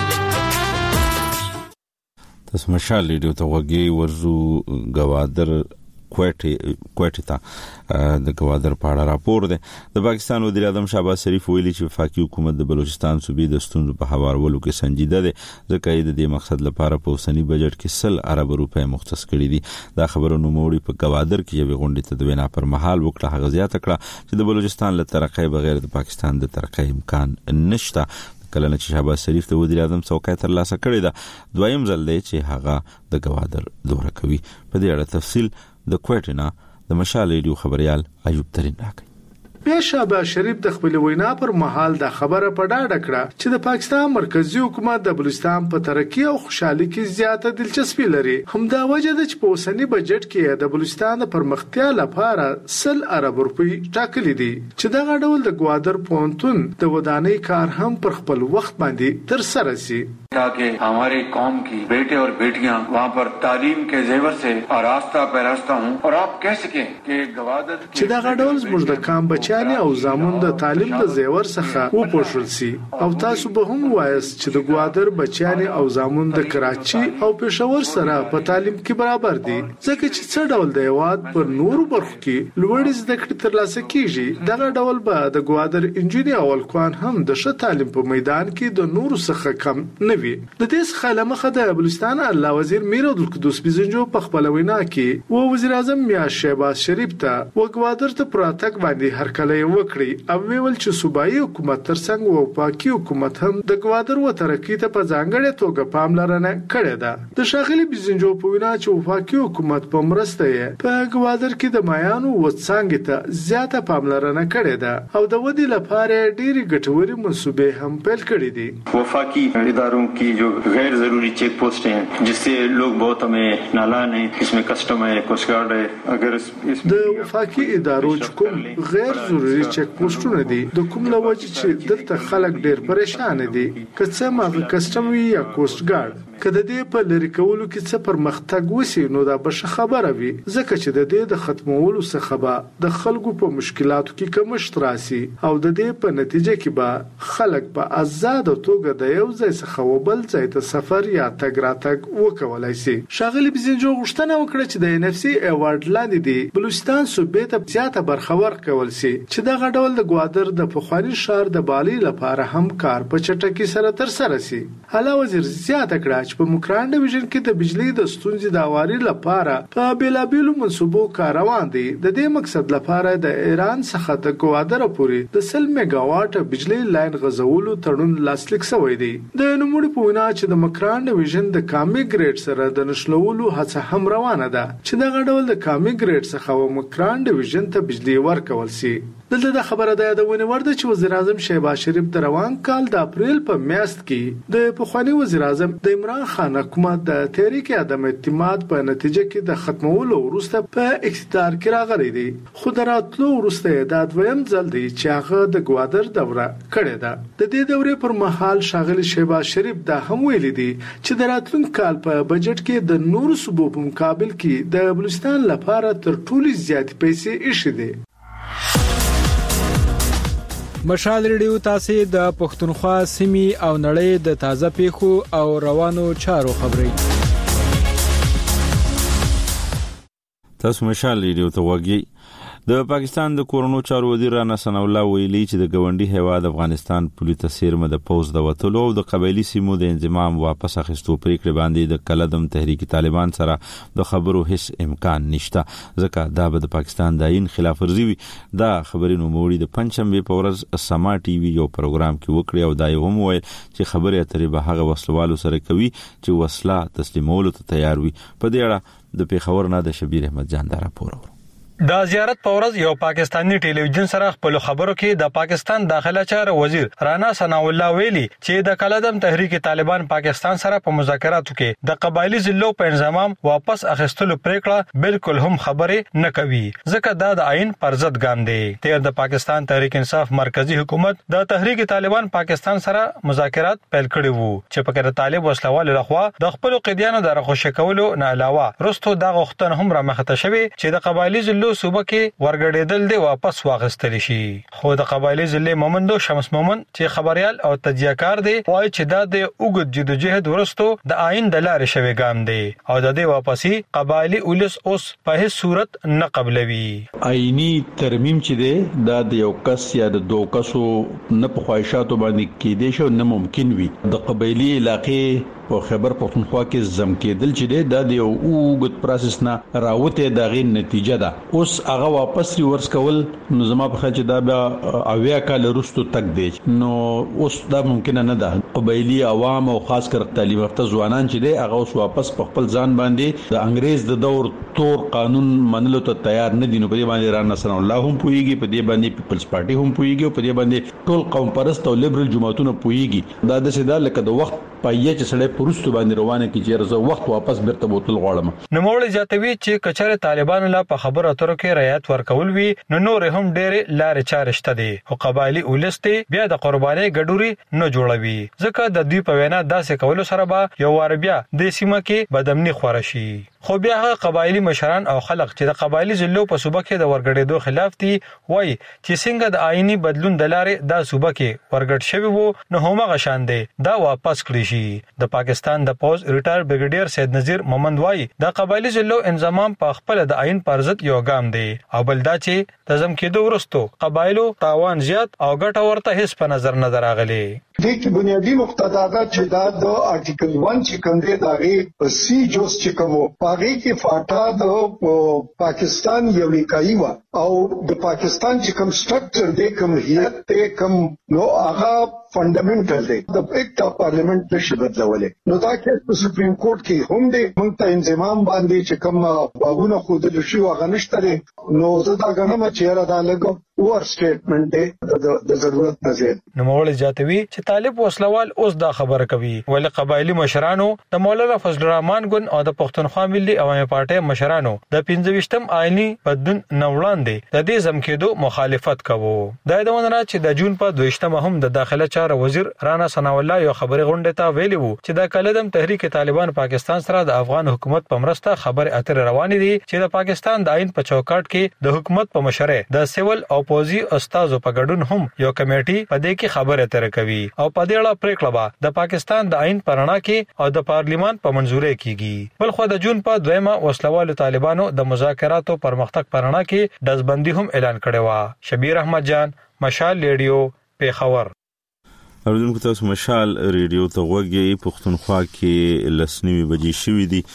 Speaker 1: تاسو مشال ریډیو ته وګورئ. ورزو گوادر کوټه کوټه ته د گوادر په اړه راپور ده. د پاکستان وزیر اعظم شهباز شریف ویلي چې وفاقي حکومت د بلوچستان صوبې د ستونزو په هوارولو کې سنجیده ده، ځکه یې د دې مقصد لپاره په اوسنی بجټ کې سل ارب روپۍ مختص کړي دي. دا خبره نوموړي په گوادر کې یو غونډه ته د وینا پر مهال وکړه. هغه زیاته کړه چې د بلوچستان له ترقۍ بغیر د پاکستان د ترقۍ امکان نشته. کله چې شهباز شریف د وزیر اعظم څوکۍ تر لاسه کړې ده، دویم ځل دی چې هغه د گوادر دوره کوي. په دې اړه تفصیل د کوټینا د مشال ریډیو خبريال ایوب ترين راکړي.
Speaker 3: بیا شهباز شریف د خپل وینا پر مهال د خبره په ډاډه کړه چې د پاکستان مرکزی حکومت د بلوچستان په ترقی او خوشحالي کې زیاته دلچسپي لري. همدا وجه ده چې په اوسنی بجټ کې د بلوچستان د پرمختیا لپاره سل ارب روپۍ ټاکلي دي چې دغه ډول د گوادر پونتون د ودانۍ کار هم پر خپل وخت باندې تر سره شي
Speaker 22: تاکہ ہمارے قوم کی بیٹے اور بیٹیاں وہاں پر تعلیم کے زیور سے آراستہ پیراستہ ہوں اور آپ کہہ سکیں کہ گوادر
Speaker 3: چې دغه ډول زموږ د کام بچیانې او زامن د تعلیم د زیور څخه وپوښل سي او تاسو به هم وایست چې د گوادر بچیانې او زامن د کراچي او پېښور سره په تعلیم کې برابر دي، ځکه چې څه ډول د هیواد پر نورو برخو کې لوړې زده کړې ترلاسه کیږي. دغه ډول به د گوادر انجینر او الکوان هم د ښه تعلیم په میدان کې د نورو څخه کم نه وي. د دې څخه لمخه د بلوچستان اعلی وزیر میر عبدالقدوس بزنجو په خپل وینا کې و وزیر اعظم میا شهباز شریف ته وګوادر ته پراتک باندې هرکلی وکړي او ویل چې صوبایي حکومت ترڅنګ او پاکي حکومت هم د گوادر و ترقی ته په ځانګړې توګه پاملرنه کړې ده. د شاغلي بزنجو په وینا چې وفاقي حکومت په مرسته یې په گوادر کې د مایانو و څنګه ته زیاته پاملرنه کړې ده او د ودی لپاره ډېری ګټوري منصوبې هم پیل کړې دي.
Speaker 22: وفاقي اداروں کی جو غیر ضروری چیک پوسٹ ہیں جس سے لوگ بہت ہمیں نالان ہیں، اس میں کسٹم ہے، کوسٹ گارڈ ہے. اگر
Speaker 3: د وفاقي ادارو کوم غیر ضروری چیک پوسټونه دي د کوم لوجه چې دلته خلک ډېر پریشان دي، که څه ماغه کسټم وي یا کوسٹ ګارډ، کله دې په لری کولو کې څه پرمختګ وسی نو دا به خبره وي، ځکه چې د دې د ختمولو څخه به د خلکو په مشکلاتو کې کمښت راسي او د دې په نتیجه کې به خلک په آزاد توګه د یو ځای څخه وبل ځای ته سفر یا تګ راتګ وکولای شي. شاغلي بزنجو غوښتنه وکړه چې د ان اف سي ایوارډ لاندې دی بلوچستان صوبې ته زیاته برخه ورکول شي چې دغه ډول د گوادر د پخوانی شهر د بالي لپاره هم کار په چټکۍ سره تر سره شي. اعلی وزیر زیاته کړه چې په مکران ډیویژن کې د بجلی د ستونزې د اواري لپاره په بیلابیلو منصوبو کار روان دي. د دې مقصد لپاره د ایران څخه د گوادر پورې د سل میگا واټ بجلی لاین غځولو تړون لاسلیک شوی دی. د نوموړي په وینا چې د مکران ډیویژن د کامي ګریډ سره د نشلولو هڅه هم روانه ده چې دغه ډول د کامي ګریډ څخه و مکران ډیویژن ته بجلی ورکول شي. دلته د خبره ده د ونی ورده چې وزیر اعظم شهباز شریف د روان کال د اپریل په میاشت کې د پخوانی وزیر اعظم د عمران خان حکومت د تحریک عدم اعتماد په نتیجه کې د ختمولو وروسته په اقتدار کې راغلی دی، خو دراتلو وروسته د دویم ځل دی چې هغه د گوادر دوره کړې ده. د دې دورې پر مهال شاغلي شهباز شریف دا هم ویلي دی چې د راتلونکي کال په بجټ کې د نورو صوبو په مقابل کې د بلوچستان لپاره تر ټولو زیات پیسې ایښې دي.
Speaker 2: مشال ریډیو تاسو د پښتونخوا سیمې او نړۍ د تازه پیښو او روانو چارو خبري.
Speaker 1: تاسو مشال ریډیو ته وګورئ. د پاکستان د کورونو چارو وزیر رانا ثنا الله ویلي چې د ګوندي هیواد افغانستان پولیس تسیرمه د پوز د وټلو او د قبایلی سیمو د انضمام واپس اخیستو پریکړه باندې د کلدم تحریک طالبان سره د خبرو هیڅ امکان نشته، ځکه دا به د پاکستان د عین خلاف ورزي وي. دا خبرونه موړي د پنځمبه په ورځ سما ټي وي یو پروګرام کې وکړي او دا یو هم ویل چې خبره اترې به هغه وسلوالو سره کوي چې وسله تسلیمولو ته تیار وي. په دې اړه د پیښور نه د شبیر احمد جان دا راپور ورو.
Speaker 23: دا زیارت په ورځ یو پاکستانی ټلویزیون سره خپل خبرو کې د پاکستان داخله چارو وزیر رانا ثنا الله ویلي چې د کلدم تحریک طالبان پاکستان سره په مذاکراتو کې د قبایلی ضلعو په انضمام واپس اخیستلو پریکړه بالکل هم خبره نه کوي، ځکه دا د عین پر ضد ګام دی. تیر د پاکستان تحریک انصاف مرکزی حکومت د تحریک طالبان پاکستان سره مذاکرات پیل کړي وو چې په کړه طالب وسلوال لخوا د خپل قیدیانو د رخصت کولو نه علاوه رستو د غوښتنه هم را مخته شوی چې د قبایلی ضلعو ځایونو صوبه کې ورګډېدل دی واپس واغستل شي. خو د قبایلی ضلع مومندو شمس مومن چې خبريال او تجزیه‌کار دی وایي چې دا د اوږد جدوجهد ورستو د آئین د لارې شوی ګام دی او د دې واپسی قبایلی ولس اوس په هیڅ صورت نه قبلوي.
Speaker 4: آئینی ترمیم چې دی دا د یو کس یا د دوه کسو نه په خواهشاتو باندې کېدې شو نه ممکن وي. د قبایلی علاقې په خیبر پختونخوا کې زم کېدل چې دی دا د یو اوږد پروسس نه راوته د غي نتیجه ده. اوس هغه واپس ریورس کول نو زما په خیال چې دا بیا اویا کال وروسته تک دی نو اوس دا ممکن نه ده. قبایلی عوام او خاص کر تعلیم یافته ځوانان چې دی هغه اوس واپس په خپل ځان باندې د انګريز د دور تور قانون منلو ته تیار نه دي. نو په دې باندې رانا سن الله هم پويږي، په دې باندې پیپلز پارټي هم پويږي او په دې باندې ټول قوم پرست او لیبرل جماعتونه پويږي. دا د سیدا لکه د وخت پایې چې سړی پرستو باندې روانه کی چې رزه وخت واپس بیرته بوتل غواړم.
Speaker 23: نو موږ جاتوي چې کچره طالبانو لا په خبره اترو کې رعایت ورکول وی نو نور هم ډېر لارې چارې شته دي او قبایلی ولسته بیا د قرباني ګډوري نه جوړوي ځکه د دوی په وینا داسې کول سره به یو وار بیا د سیمه کې بدامني خورشي. خو بیا قبایلی مشران او خلک چې د قبایلی ضلعو په صوبه کې د ورګړېدو خلاف دي وای چې څنګه د آئینی بدلون د لارې د صوبه کې ورګړ شوی وو نو همغه شان دی دا واپس کړی شي. د پاکستان د پوز ریټایر بریګیډیر سید نذیر مومند وای د قبایلی ضلعو انضمام په خپل د آئین پر ضد یو ګام دی او بل دا چې تزم کېدو ورستو قبایلو تاوان زیات او ګټه ورته هیڅ په نظر نه دراغلي.
Speaker 5: دې کې بنیادی مقتضیات چې دا د آرټیکل ون چې کوم دی دا غي سی جوس چې کوم هغه کې فاټا د پاکستان یو لیکایي و او د پاکستان چې کوم سټرکچر دی کوم هیئت ته کوم نو هغه فندامنټل دی د ایکټ اف پارلیمنت نشي بدلولې. نو دا کې په سپریم کورټ کې هم دی موږ ته انضمام باندې چې کوم باغونه خو د شي واغ نشته نو زه دا غنم چې را دا لګو ور سټیټمنټ دی د ضرورت نه زیات.
Speaker 23: نو موږ جاتوي چې طالب وسلوال اوس دا خبره کوي ولې قبایلی مشرانو د مولانا فضل الرحمن ګون او د پښتونخوا ملي عوامي پارټي مشرانو د پنځه ویشتم آئینی بدلون نوړاندې د دې زمکېدو مخالفت کوو. دا د ونه چې د جون په دویشتمه هم د داخله چارو وزیر رانا ثنا الله یو خبري غونډه ته ویلي وو چې د کلدم تحریک طالبان پاکستان سره د افغان حکومت په مرسته خبر اتر روان دي چې د پاکستان د آئین په چوکاټ کې د حکومت په مشره د سیول او پوزي استادو په ګډون هم یو کمیټي په دې کې خبره اتر کوي او په دې اړه پریکړه به د پاکستان د آئین پرانا کې او د پارلیمان په منځوري کیږي. بل خو د جون په دویمه وسلوال طالبانو د مذاکراتو پرمختګ پرانا کې دزبندي هم اعلان کړی و. شبیر احمد جان، مشال ریډیو، پیښور.
Speaker 1: اوریدونکو تاسو مشال ریډیو ته وګورئ. پښتونخوا کې لسنیمه بجې شوې دي.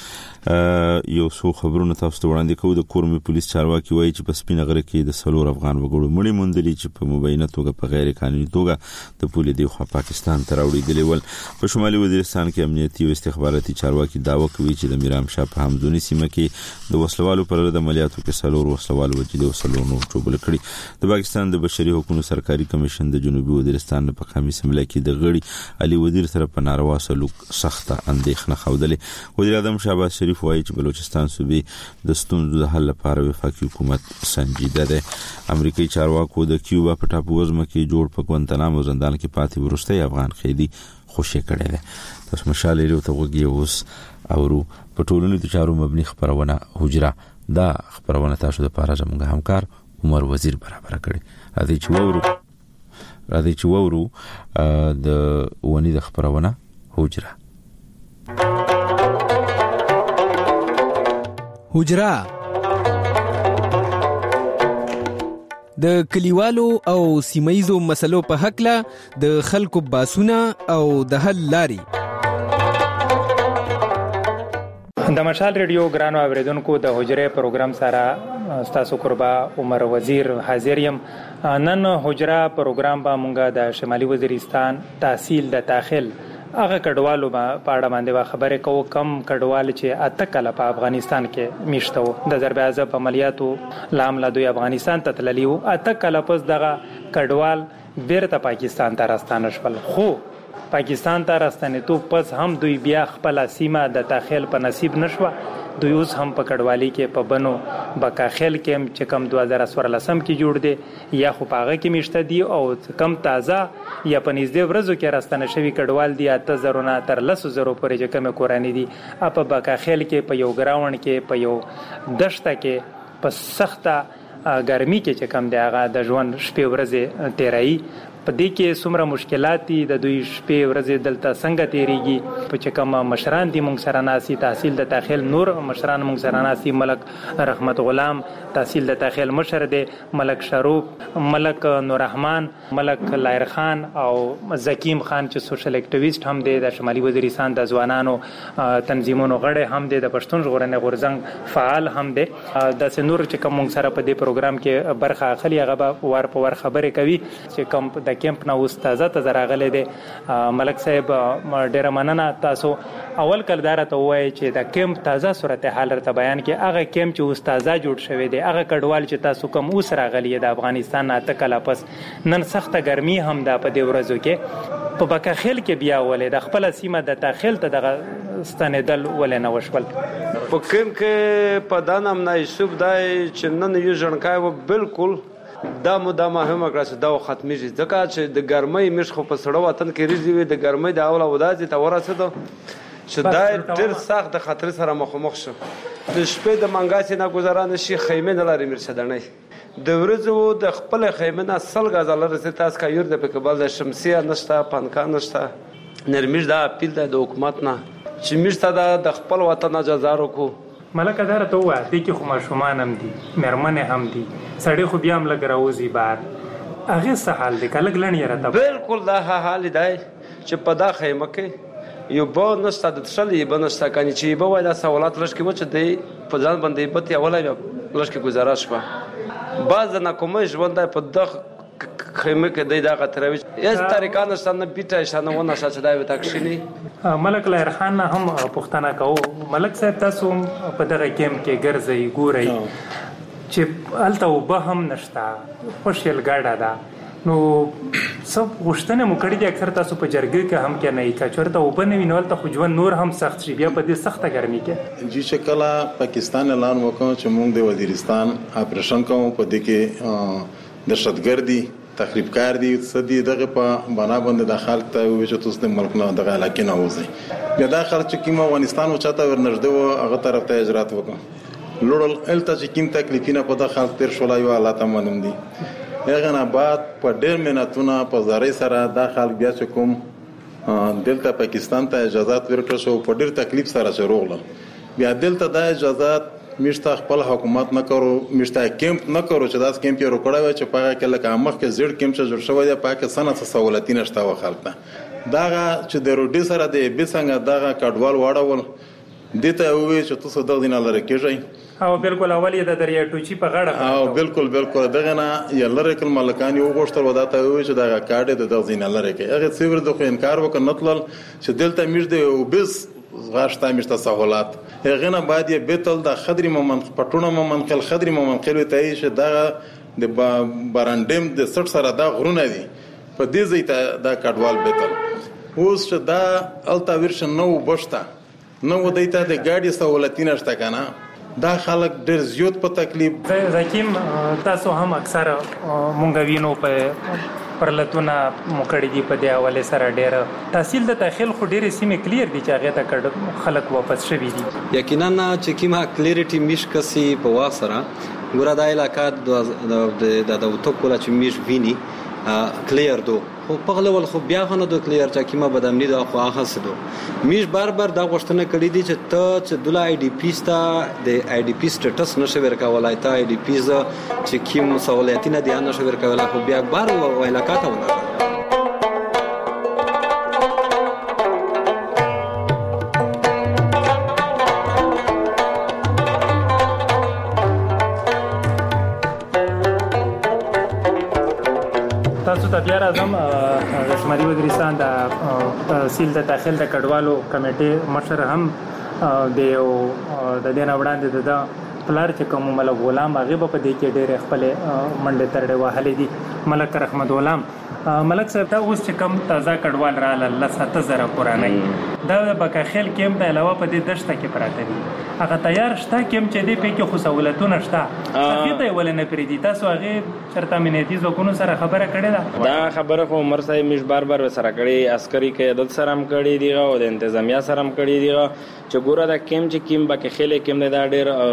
Speaker 1: یو څو خبرونه تاسو ته وړاندې کوو. د کورمي پولیس چارواکي وایي چې په سپینه غره کې د سلور افغان وګړو مړي موندلي چې په مبینه توګه په غیر قانوني توګه د پولې دی خو پاکستان ته راوړل ول. په شمالي وزیرستان کې امنیتي او استخباراتي چارواکي داوا کوي چې د میرام شاه په همدونی سیمه کې د وسلوالو پر د عملیاتو کې سلور وسلوال وجدي او سلور نور ټوبل کړي. د پاکستان د بشري حقوقو سرکاري کمیشن د جنوبي وزیرستان په قومي سمله کې د غړي علي وزیر سره په ناروا سلوک سخته اندېښنه خوده. وزیر اعظم شهباز شریف وایي چې بلوچستان صوبې د ستونزو د حل لپاره وفاقي حکومت سنجیده ده. امریکایي چارواکو د کیوبا په ټاپووزمه کې جوړ په ګوانتانامو زندان کې پاتې ورسته افغان قیدي خوشی کړي ده. تاسو مشال لري ته وګورئ اوس اورو په ټولنیزو چارو مبني خبرونه حجره دا خبرونه تاسو د لپاره زموږ همکار عمر وزیر برابر کړي. هدي چې وورو راځي چې وورو د ونی د خبرونه حجره
Speaker 6: حجره د کلیوالو او سیمایزو مسلو په حق له د خلکو باسونه او د حل لاري.
Speaker 24: د مشال ریډیو ګرانو اوریدونکو د حجره پروګرام سره تاسو قربا عمر وزیر حاضر یم. نن حجره پروګرام به مونږه د شمالي وزیرستان تحصیل د داخل هغه کډوالو په اړه باندې خبرې کوو. کم کډوال چې اته کله په افغانستان کې میشته وو د ضرب عذاب عملیاتو لامل دوی افغانستان ته تللی وو. اته کله پس دغه کډوال بیرته پاکستان ته راستانه شول. خو پاکستان ته راستنېدو پس هم دوی بیا خپل سیمه د داخل په نصیب نشوه. دوی اوس هم په کډوالي کې په بنو بکاخل کې چې کم دوه هزار څوارلسم کې جوړ دي یا خو پاغه کې میشته دي او کم تازه یا په نږدې ورځو کې راستنه شوی کډوال دي اته زره نه تر لس زره پورې چې کم کورانی دي. په بکاخل کې په یو ګراوند کې په یو دشته کې په سخته ګرمي کې چې کم دی هغه د ژوند شپې ورځې تیرایي. په دې کې څومره مشکلات دي د دوی شپې ورځې دلته څنګه تیریږي. په چې کوم مشران دي موږ سره ناسي تحصیل د تاخیل نور مشران موږ سره ناسي ملک رحمت غلام تحصیل د تاخیل مشر دی، ملک شروف، ملک نور رحمان، ملک لایر خان او زکیم خان چې سوشل اکټیویسټ هم دی، د شمالي وزیرستان د ځوانانو تنظیمونو غړی هم دی، د پښتون ژغورنې غورځنګ فعال هم دی. د سنور چې کوم موږ سره په دې پروګرام کې برخه اخلي هغه به ور په ور خبرې کوي چې کوم د کیمپ نه استاد ته راغلي دي. ملک صاحب ډیره مننه. تاسو اول کلدار ته وایي چې د کیمپ تازه صورتحال راته بیان کې هغه کیمپ چې استاد جوړ شوی دی هغه کډوال چې تاسو کوم اوس راغلي د افغانستان نه تکلا پس نن سخته ګرمي هم ده په دې ورځو کې په بکاخیل کې بیا ولې د خپل سیمه د تاخیل ته دغه ستنېدل ولې نه وشول؟
Speaker 7: په کیمپ کې په دانم نه یوسف دای چې نن یو ژوندکای و بالکل دا موده مهمه کړه چې دا ختمېږي ځکه چې د ګرمۍ مش خو په سړو وطن کې ریږي وي د ګرمۍ د اوله ودازي ته ورسېدو چې دا ډېر سخت د خطر سره مخامخ شو. د شپې د منګاسې نه ګزاره نه شي، خیمې نه لري مرشدنۍ د ورځو د خپل خیمې نه سل غزه لري تاسو کا یور د پکبل د شمسیه نشته پنکا نشته نرمیش دا اپیل د حکومت نه چې مشته د خپل وطن جزارو کو.
Speaker 24: ملک اداره ته وایي دې کې خو ماشومان هم دي، مېرمنې هم دي، سړی خو بیا هم لږ راوځي بهر، هغې څه حال دی که لږ لڼ یې راته؟
Speaker 7: بالکل دا حال دی چې په دا خیمه کې یو به نشته د څښلو یې به نشته کنې چې یې به وایي دا سوالات لږ کې و چې دی په ځان باندې یې بت یولی لږ کې ګزاره شوه. بعض د ناکامۍ ژوند دی په دغه خیمه کې دی دغه تروي هېڅ طریقه نشته نه بیټه شته نه ونه شته چې دا یې ورته کښېني.
Speaker 24: ملک لایر خان نه هم پوښتنه کوو. ملک صاحب تاسو په دغه کیمپ کې ګرځئ ګورئ چې هلته اوبه هم نشته، خوشیل ګاډه ده، نو څه غوښتنې مو کړي دي اکثر تاسو په جرګې کې هم کې نه یې که چېرته اوبه نه وي نو هلته خو ژوند نور هم سخت شي بیا په دې سخته ګرمي کې؟
Speaker 8: جی چې کله پاکستان اعلان وکړ چې موږ د وزیرستان اپریشن کوو په دې کې دهشتګردي تخریبکار دي څه دي دغه په بنا باندې د خلک ته وایي چې تاسو د ملک نه دغه علاقې نه وځئ. بیا دا خلک چې کوم افغانستان و چاته ورنږدې وو هغه طرف ته هجرت وکړو لوړل هلته چې کوم تکلیفونه په دغه خلک تېر شول یو الله ته معلوم دي. هغه نه بعد په ډېر محنتونه په زارۍ سره دا خلک بیا چې کوم دلته پاکستان ته اجازات ورکړل شو په ډېر تکلیف سره چې روغلل بیا دلته دا اجازات میشته خپل حکومت نه کرو میشته کیمپ نه کرو چې داس کیمپ یې روکړای چې پاره کې لکه مخ کې زړ کیمپ چې جوړ شوی دی پاکستان څخه سہولتي نشته و خلک ته دا چې د روډي سره د بیسنګ دغه کډوال واړول دته وی چې تاسو د دینه لره کېږئ
Speaker 24: او بالکل اول یې د دریا ټوچی په غاړه
Speaker 8: او بالکل بالکل دغه نه یې لره کل ملکان یو غوښتل وداته وی چې دغه کارډ د دغه نه لره کې هغه څیر د خو انکار وکړ نتلل چې دلته میش دی او بس غاشته میشته سہولات هغه نه بعد یې بیتل د خضری مومن پټونه مومن خل خضری مومن خل ته چې دغه د بارندیم د سټ سره دا غرونه دي په دې ځای ته دا کډوال بیتل اوس چې دا التا ورشن نو بشتا نو ودیته د گاډي سہولتي نشته کنه دا خلک ډېر زیات په تکلیف.
Speaker 24: زکیم تاسو هم اکثر مونږ وینو په پرلتونه مکړی دی په دی حواله سره ډېر تحصیل د تخیل خو ډېر سیمه کلیر دي چې هغه ته کډ خلک واپس شوي دي.
Speaker 10: یقینا چې کیمه کلیریټي میش کسي په واسره ګوره د علاقه د د تو کولا چې میش ویني کلیر دو خو په غلول خو بیا غنه دو کلیر چې کیمه بدامنی دا خو هغه سدو میش بار بار دا غوښتنه کړې دي چې ته چې د آی ډی پی ستا د آی ډی پی سټیټس نشه ورکولای ته آی ډی پی ز چې کیم سہولتي نه دی نشه ورکولای خو بیا بار و علاقه ته ونه
Speaker 24: تاسو ته بیا راځم د شمالي وزیرستان د تحصیل د داخل د کډوالو کمیټې مشر هم د یو د دې نه وړاندې د پلار چې کوم ملک غلام هغه په دې کې ډېر خپل منډه ترډه وهلې دي. ملک رحمت غلام ملک صاحب ته اوس چې کوم تازه کډوال را لاله ساته زره پرانی دا د بکاخیل کېم د علاوه په دې دشته کې پراته دي هغه تیار شته کېم چې دې په کې خو سہولتونه شته هغه ته ولې نه پریدي تاسو هغه چرته منېدي زکونو سره خبره کړې ده؟
Speaker 11: دا خبره خو عمر صاحب مش بار بار سره کړي عسکري قیادت سره هم کړي دي او د انتظامیه سره هم کړي دي چې ګوره دا کېم چې کېم بکاخیل کېم دا ډېر لوی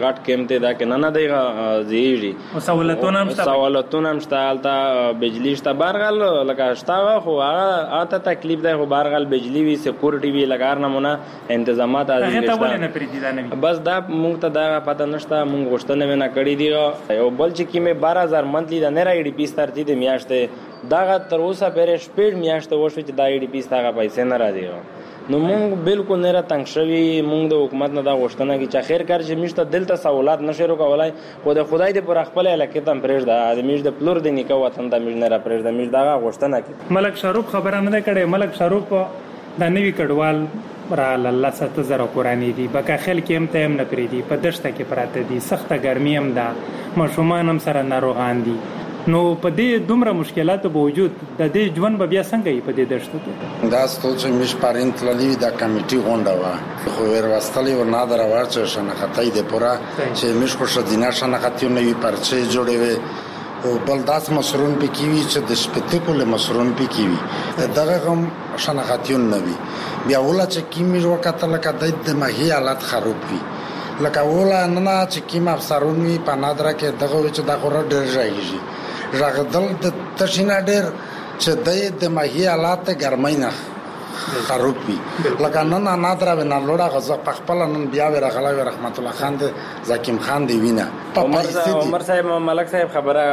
Speaker 11: غټ کېم ته دا کې نه نه دی زیږي
Speaker 24: سہولتونه هم شته
Speaker 11: سہولتونه هم شته الته بجلی شته بارغل لکه شته خو هغه اته تکلیف دی خو بارغل بجلی وی سکیورټي وی لګار نمونه انتظامات
Speaker 24: هغه ته ولې نه پریدي دا نه
Speaker 11: بس دا مونږ ته دا پته نشته مونږ غوښتنه ونه کړې دی او بل چې کیمه بارہ هزار منتلی دا نه راځي پیس ترتیب میاشته دا تر اوسه پرې شپږ میاشته وشو چې دا ای ډی پیس تاغه پیسې نه راځي نو مونږ بالکل نه را تنګ شوی مونږ د حکومت نه دا غوښتنه کی چې خیر کار چې مشته دلته سہولات نشو کولای خو د خدای دې پر خپل علاقه تم پرېږ دا ادمي د پلور د نیکه وطن د مش نه را پرېږ د مش دا غوښتنه کی
Speaker 24: ملک شاروخ خبره نه کړي ملک شاروخ د نوی کډوال را الله ست زره قرآنی دی بکا خل کې هم ته هم نه پریدي په دشته کې پراته دي سخته ګرمي هم ده ماشومان هم سره ناروغان دي نو په دې دومره مشکلاتو باوجود د دې ژوند به بیا څنګه یې په دې دشتو کې
Speaker 12: دا ستو چې مش پارنت للی دا کمیټي غونډه وا خو ور واستلې ور نه درا ورچ شنه خطای دې پورا چې مش خو شدینه شنه خطیو نه وی پرچې جوړې وي او بل داس مسرون په کیوي چې د شپته کول مسرون په کیوي دغه هم شنه خطیو نه وی بیا ولا چې کیمې وکړه لکه د دماغي حالت خراب وي لکه ولا نه چې کیم افسرون وی په نادره کې دغه چې دا خور ډېر راځي راغدل د تشینا ډېر چې د دماغي حالات ګرمای نه خراب وي لکه نن نادره ونه لوړه غزه په خپل نن بیا ورغلا رحمت الله خان د زکیم خان دی وینا
Speaker 11: عمر صاحب ملک صاحب خبره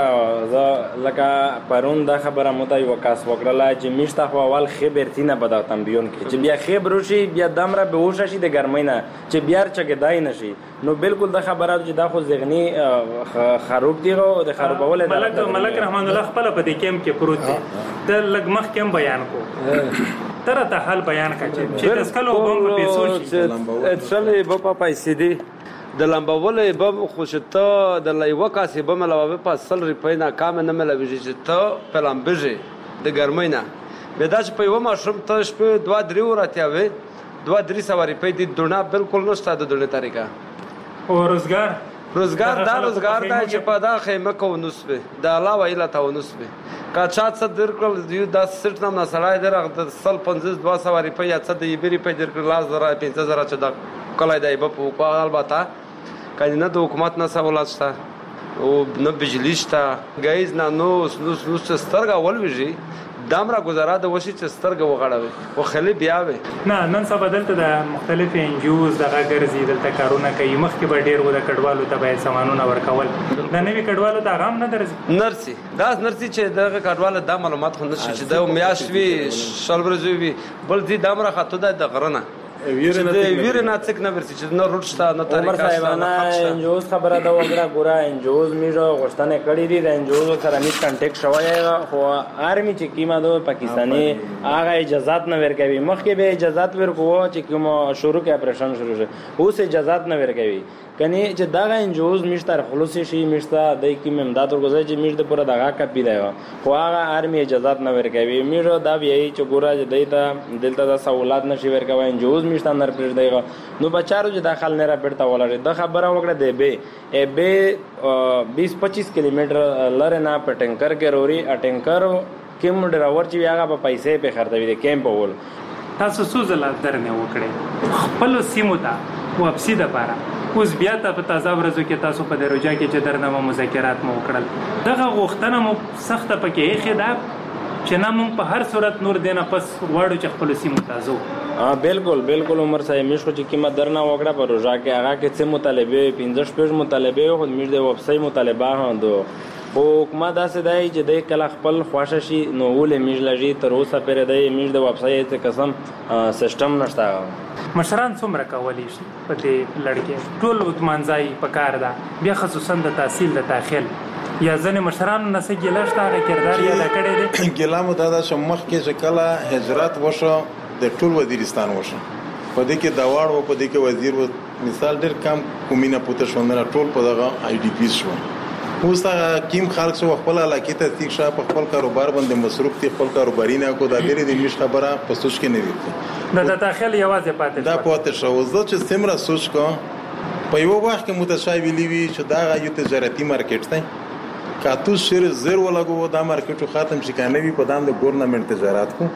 Speaker 11: لکه پرون دا خبره مو ته وکاس وکړه چې میشته خو اول خبر تینه بداتم بیون کې چې بیا خبر وشي بیا دمره به وشي د ګرمۍ نه چې بیا چګدای نشي نو بالکل دا خبره چې دا خو زغنی خراب دی او د خرابول
Speaker 24: ملک ملک رحمان الله خپل په دې کېم کې پروت دی د لګمخ کېم بیان کو تر ته حل بیان کړي چې د سکلو بم په پیسو شي
Speaker 7: اتصالې په په پیسې دي د لمبولې بم خوشته د لایو کاسې بم علاوه په اصل ریپای نه کام نه ملوي چې ته پلان بجې د ګرمۍ نه به دا چې په یو ماشوم ته شپه دوه درې ورته وي دوه درې سواری په دې دونه بالکل نشته د دونه طریقه
Speaker 24: او روزګار
Speaker 7: روزګار دا روزګار دا چې په دا خیمه کو نسبه د علاوه اله تا نسبه کا چات څه درکل یو د سټ نام نه سړای درغه سل پنځه دوه سواری په یا څه د یبری په درکل لاس زره پنځه زره چې د کولای دی په په البته کله نه د حکومت نه سہولت شته او نه بجلی شته غیز نه نو نو نو سترګه ولوي دامره گزاره د وشي چې سترګه وغړوي او خلی بیا وي
Speaker 24: نه نن څه بدلته د مختلف انجوز دغه ګرځي دلته کارونه کوي مخکې به ډیر و د کډوالو ته به سامانونه ورکول د نوی کډوالو ته غام نه درځي
Speaker 7: نرسي دا نرسي چې دغه کډوالو د معلومات خو نشي چې د میاشوي شلبرزوي بل دي دامره خاطو د غرنه ویره نه ویره نه څک نه ورسي چې نه روټستا نه طریقه
Speaker 11: شته نه انجوز خبره دا وګړه ګورا انجوز میرو غوښتنه کړې دي د انجوز سره می کانټیکټ شوی خو آرمی چې کیما دو پاکستانی هغه اجازهات نه ورکوي مخکې به اجازهات ورکوه چې کوم شروع کې اپریشن شروع شي اوس اجازهات نه ورکوي کني چې دا انجوز مشتر خلاصي شي مشته د کیم امداد ورغځي چې مشته پورا دغه کپی دی خو هغه آرمی اجازهات نه ورکوي میرو دا وی چې ګورا چې دایته دلته د سہولات نشي ورکوي انجوز مشته نر پر دیغه نو بچارو چې داخل نه را پړتا ولر د خبره وکړه دی به ای به بیس پچیس کیلومتر لره نه په ټینکر کې روري ا ټینکر کوم ډرایور چې هغه په پیسې په خرڅوي د کیمپ ول
Speaker 24: تاسو سوزل درنه وکړي خپل سیمو ته واپسی د پاره اوس بیا ته په تازه ورځو کې تاسو په دروجا کې چې درنه مذاکرات مو وکړل دغه غوښتنه مو سخته پکې یې خدا چې نه مونږ په هر صورت نور دینه پس واړو چې خپل سیمو تازو
Speaker 11: ها بالکل بالکل عمر صاحب مشو چې کیمه درنه وکړه په روزا کې هغه کې څه مطالبه پنځه شپږ مطالبه خو میر د ویب سایټ مطالبه هاندو خو حکومت داسې دی چې د کله خپل خواشه شي نو ولې میج لږی تر اوسه پرې دی میج د ویب سایټ قسم سیستم نشته
Speaker 24: مشران څومره کولی شي په دې لړکې ټول وتمنځای په کار ده بیا خصوصا د تحصیل د داخل یا ځنې مشران نسې ګلشت هغه کردار یې دا کړی دی
Speaker 8: ګلامو دا د شمخ کې چې کله هجرت وشو د ټول وزیرستان وشو په دې کې داوړ او په دې کې وزیر و مثال ډېر کم کومینه پوته شوندنه ټول په دغه آی ډی پی شو اوس دا کیم خلک شو خپل علاقې ته تیښ شو په خپل کاروبار باندې مصروف دي خپل کاروباري نه کو دا ډېرې د مش خبره په سوچ کې نه وي
Speaker 24: دا داخل یوازې پاتې
Speaker 8: دا پاتې شو زه چې سمره سوچ کو په یو وخت کې متشابه وی چې دا یو تجارتي مارکیټ دی کاتو شیر زر ولګو دا مارکیټو ختم شي کنه وی په دام د ګورنمنت تجارت کو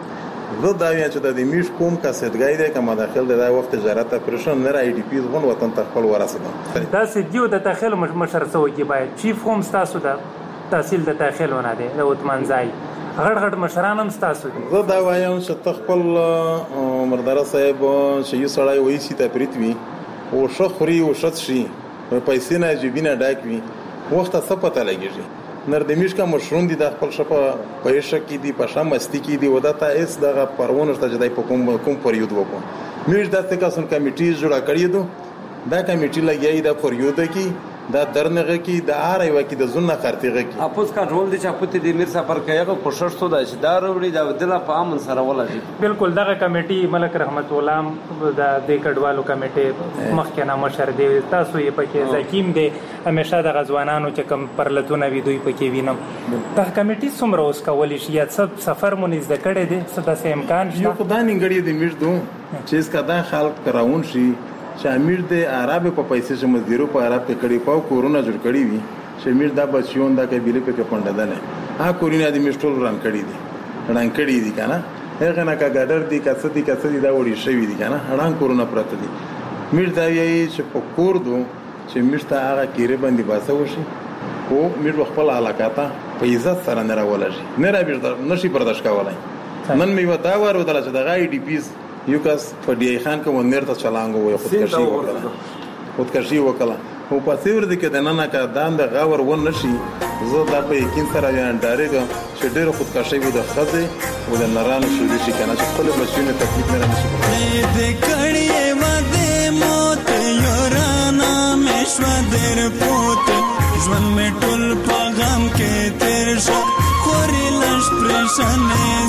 Speaker 8: زه دا وایم چې د میش کوم کسټګای دی کوم داخل د وخت تجارت اپریشن نه آی ډی پی غون وطن ته خپل ورسېده
Speaker 24: دا سې دیو د داخل مشر سو کې باید چیف هم تاسو د تحصیل د داخل ونه دی د وتمن ځای غړ غړ مشران هم تاسو دي.
Speaker 8: زه دا وایم چې خپل مردار صاحب چې یو سړی وایي چې ته پریتوي او شخري او شت شي پیسې نه جیبینه ډاکوي وخت څه پته لګیږي نر د میش کا مشرون دي د خپل شپه پېښه کې دي په شامستی کې دي وداته اس دغه پرونه ته جدای په کوم کوم پریود وکړو میش د تکاسن کمیټي جوړه کړی دو دا کمیټي لګیای د پریود کې دا درنغه کی د آرای وکی د زونه خرتیغه کی
Speaker 7: اپوس کا رول دي چې پته د میر سفر کایغه کوشش تو د اشدار وړي د دله په امن سره ولګي
Speaker 24: بالکل دغه کمیټي ملک رحمت الله د د کډوالو کمیټي مخکنه مشر دی تاسو یې پکې زکیم دی همیشه د غزوانانو چې کم پرلتونه وی دوی پکې وینم دا کمیټي څومره اوس کولی شي یا سفر مونږ د کړه دي څه د امکان شته
Speaker 8: یو خدای نیګړی د میر دو چې اس کا دا خلق کراون شي چې امیر د عرب په پیسې چې مزدورو په عرب کې کړي په کورونا جوړ کړي وي چې امیر دا بچیون دا قبيله په پنده ده ها کورونا د میشتول ران کړي دي ران کړي دي کنه هغه نه کا ګډر دي کڅ دي کڅ دي دا وړي شوی دي کنه ران کورونا پراته دي میر دا یې چې په کور دو چې میشته هغه کېره باندې باسه وشي او میر خپل علاقاته په عزت سره نه راولږي نه را بیرته نشي برداشت کولای نن می ودا ور ودل چې د غای ډی پیس یو کس په ډی خان کې ونیر ته چلانګو وي خودکشي وکړه خودکشي وکړه او په سیور دي کې د نن کا دان د غاور ون نشي زه دا په یقین سره یان ډایرګ چې ډېر خودکشي وي د خزه او د نارانو شي شي کنه چې خپل بچینه تکلیف نه راشي
Speaker 13: دې کړي و دې موت یورانا مشو در پوت ژوند مې ټول په غم کې تیر شو خوري لښ پرشنې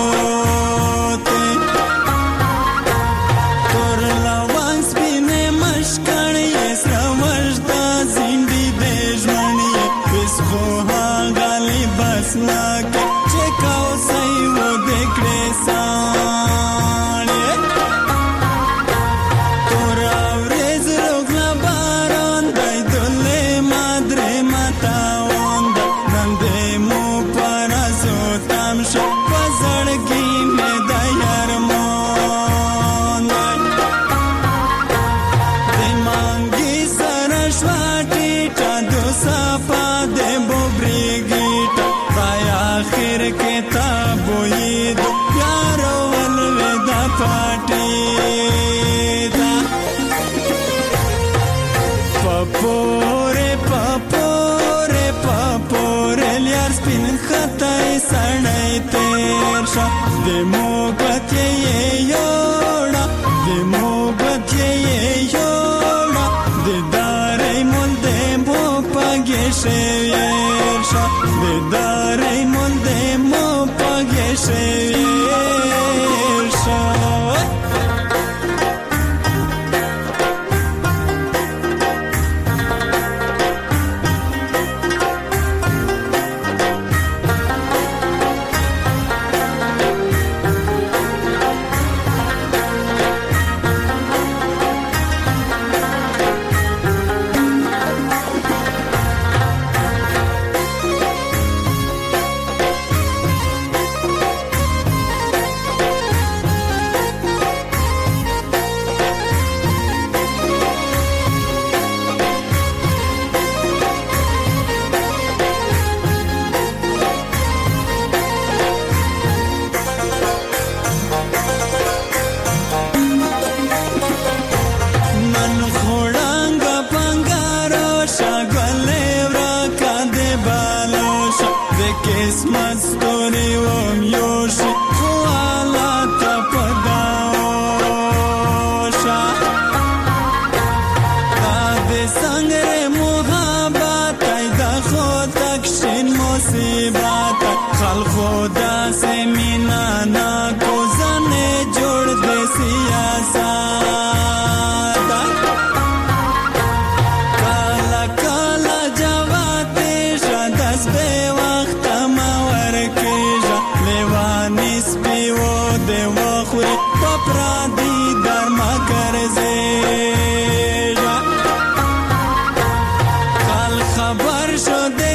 Speaker 13: زیوت Like check out say what they crazy tora rez rog la baron dai dole madre mata onda nande mu para so tam sho pazadgi me dayar mon de mangi sarashwati ta do sapa de bobrigi आखिर किताब ये दो प्यारो अलविदा पाटीदा पपोरे पपोरे पपोरे लियार स्पिन खताई सड़ाई तेरशा दे मोगत ये योड़ा दे मोगत ये योड़ा दे दारे मुल दे भोपा गेशेयरशा दे दारे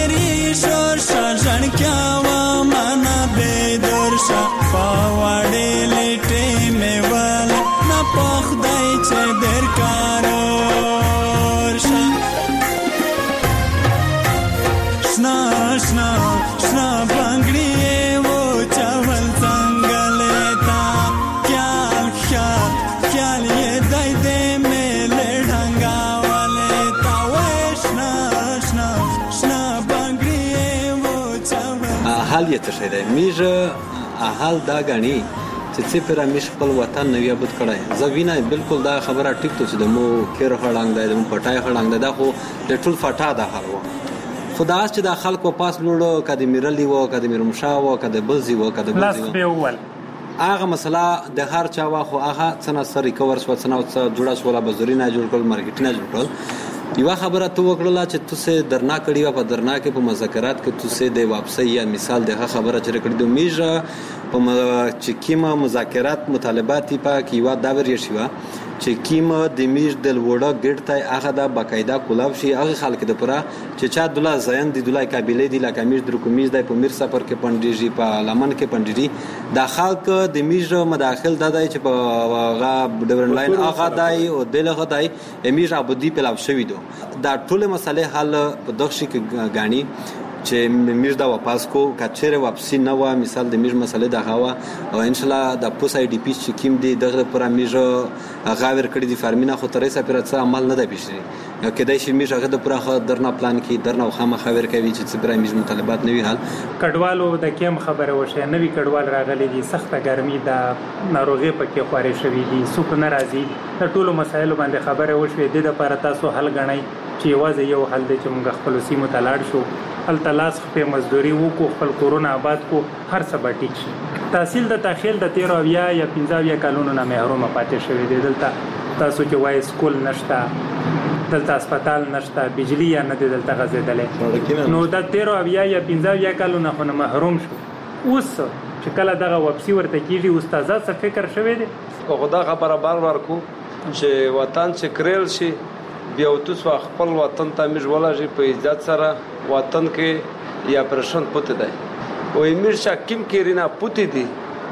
Speaker 13: Forward
Speaker 10: حال یې څه شی دی میژه حال دا غني چې څه پر میش خپل وطن نو یابد کړای زه وینم بالکل دا خبره ټیک ته چې د مو کیر خړنګ دی د مو پټای خړنګ دی دا خو د ټول فټا ده حال و خدا چې د خلکو پاس لوړو کدی میرلی وو کدی میرمشا وو کدی بلزی وو کدی بلزی وو هغه مسله د هر چا واخو هغه څنګه سر ریکور شو څنګه جوړه شو لا بزورینه جوړ کول مارکیټ نه جوړ کول یو خبره تو وکړه چې تاسو درنا کړی و په درنا کې په مذاکرات کې تاسو د واپسی یا مثال د خبره چې کړی د میژه په چې کیمه مذاکرات مطالبات په کې یو دا ور شي چې کیمه د میژ د وړه ګډ ته هغه د باقاعده کولاو شي هغه خلک د پره چې چا دله زین د دلای قابلیت دی لکه میژ د کومیز د په میر سفر کې پندېږي په لمن کې پندېږي د خلک د میژ مداخل دادای چې په هغه ډیورن لاین هغه دای او دلغه دای میژ ابدي په لاو شوی دو دا ټول مسله حل په دغه شي کې غاني چې میژ دا واپس کو کچره واپسی نه و مثال د میژ مسله د هوا او ان شاء الله د پوس آی ډی پی چې کیم دی دغه پر میژ غاور کړی دی فارمینا خو ترې سره پر عمل نه دی پیښري کله چې میژ هغه د پرخه درنا پلان کې درنا خامه خبر کوي چې پر میژ مطالبات نوي حل
Speaker 24: کډوالو د کیم خبره وشه نوي کډوال راغلي دي سخته ګرمي د ناروغي پکې خواري شوې دي سوق ناراضي د ټولو مسایلو باندې خبره وشوې د لپاره تاسو حل غنئ چې واځي یو حل دی چې موږ خپل سیمو تلاړ شو هل تلاس په مزدوري وکړو خپل کورونه آباد کو هر څه به ټیک شي تحصیل د تاخیل د تیرو یا یا پنځه یا کالونو نه محروم پاتې شوی دی دلته تاسو چې وای سکول نشتا دلته هسپتال نشتا بجلی یا نه دلته غزیدلې نو د تیرو یا یا پنځه یا کالونو نه محروم شو اوس چې کله دغه واپسی ورته کیږي استادات څه فکر شوی دی
Speaker 7: خدا خبره بار بار کو چې وطن چې کریل شي بیا تاسو خپل وطن ته مش ولاږي په عزت سره وطن کې یا پرشن پته دی او امیر شکیم کیرینا پته دی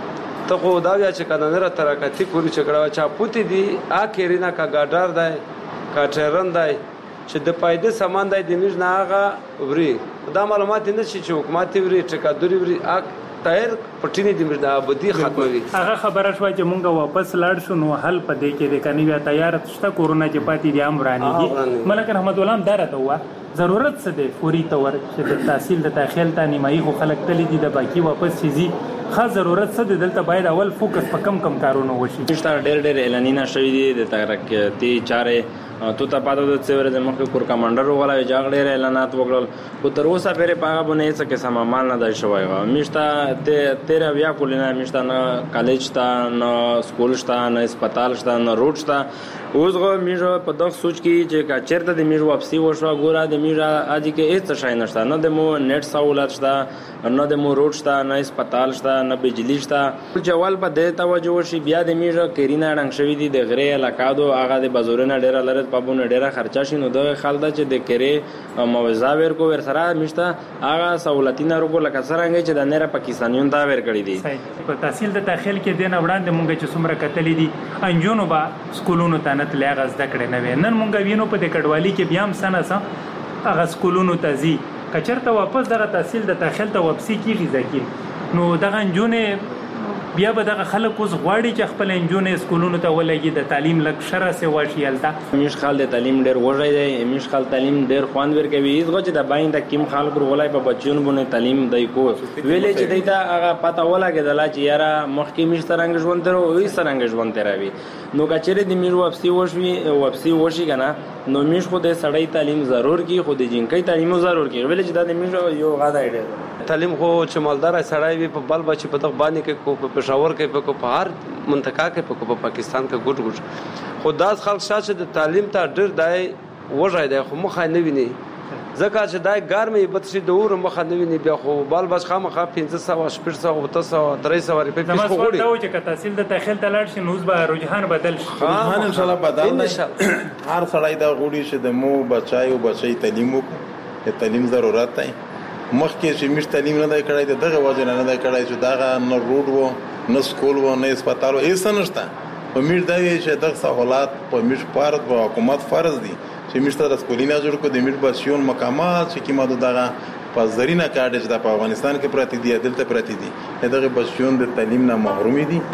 Speaker 7: ته خو دا بیا چې کنه نه ترکتی پوری چکړه چا پته دی ا کیرینا کا ګاډر دی کا ټرن دی چې د پایده سامان دی د مش نه هغه وری دا معلومات نه شي چې حکومت وری ټکادوري وری ا تایر پټینی د مش د ابدي ختموي
Speaker 24: هغه خبره شوه چې مونږ واپس لاړ شو نو حل پدې کې د کني بیا تیار شته کورونا چې پاتې دي امرانی دي ملک رحمت الله دره ته ضرورت څه دی فوري تور چې د تحصیل د تاخیل ته نیمایي خو خلک تللی دي د باقي واپس شي خاص ضرورت څه دی دلته باید اول فوکس په کم کم کارونه وشي
Speaker 11: چې ډېر ډېر اعلانونه شوي دي د ترقیاتي چارې تو ته پاتو د څور د مخکې کور کمانډر وغلا جاغړې اعلانات وکړل خو تر اوسه پرې پاغه بونه څه کې سم عمل نه دی شوی مشتا ته تیرا بیا کولینه مشتا نه کالج تا نه سکول شتا نه هسپتال شتا نه روډ شتا اوس غو میژه په دغه سوچ کې چې کا چیرته د میژ واپسی وشو ګوره د میژه اځي کې هیڅ شای نشته نه د مو نت سہولت شته نه د مو روډ شته نه هسپتال شته نه بجلی شته جوال په دې توجه شي بیا د میژه کرینا رنګ شوی دي د غره علاقادو هغه د بازورونه ډیره لري په بونه ډیره خرچه شي نو د خالدا چې د کری موزا ور کو ور سره مشته هغه سہولتینه روکو لکه څنګه چې د نړۍ پاکستانیون دا ور کړی دي
Speaker 24: په تحصیل د تاخیل کې دین وړاندې مونږ چې څومره کتلې دي انجونو با سکولونو ته نه تلې غز دکړې نه وې نن مونږ وینو په د کډوالي کې بیا هم سنه سم هغه سکولونو ته زی کچرته واپس دغه تحصیل د تاخیل ته واپسی کیږي ځکه نو دغه انجونه بیا به دغه خلک اوس غواړي چې خپل انجونه سکولونو ته ولګي د تعلیم لک شره سه واشي الته
Speaker 11: میش خال د تعلیم ډیر وړای دی میش خال تعلیم ډیر خوان ور کوي هیڅ غوچ د باین د کیم خال ګر ولای په بچیون باندې تعلیم دای کو ویلې چې دیتا هغه پتا ولاګه د لا چې یاره مخکې میش ترنګ ژوند درو وې سرنګ ژوند تراوي نو کچره د میش واپسی وشوي واپسی وشي کنه نو میش خو د سړی تعلیم ضرور کی خو د جنکې تعلیم ضرور کی ویلې چې د میش یو غاډه دی
Speaker 7: تعلیم خو چې مالدار سړی وي په بل بچي په دغه باندې کې کو په پېښور کې په په هر منطقه کې په پاکستان کې ګډ ګډ خو داس خلک شاته د تعلیم ته ډېر دی وژای دی خو مخه نه ویني ځکه چې دای ګرمې بتشي د اور مخه نه ویني بیا خو بال بچ خامخا پنځه سوه شپږ سوه اوته سوه درې سوه روپۍ فیس خو غواړي
Speaker 24: دا و چې که تحصیل د تاخیل ته لاړ شي نو اوس به رجحان بدل شي
Speaker 8: رجحان انشاءالله بدل نه هر سړی دا غواړي چې د مو بچای او بچی تعلیم وکړي تعلیم ضرورت دی مخکې چې مش تعلیم نه دی کړی دغه وجه نه دی کړی چې دغه نه روډ وو نه سکول وو نه هسپتال وو هیڅ نشته په مش دا چې دغه سہولت په مش فرض په حکومت فرض دي چې مش تر سکولینه جوړ کو د مش بچیون مقامات چې کیمه دغه په زرینه کارت چې په افغانستان کې پراتی دي دلته پراتی دي دغه بچیون د تعلیم نه محروم دي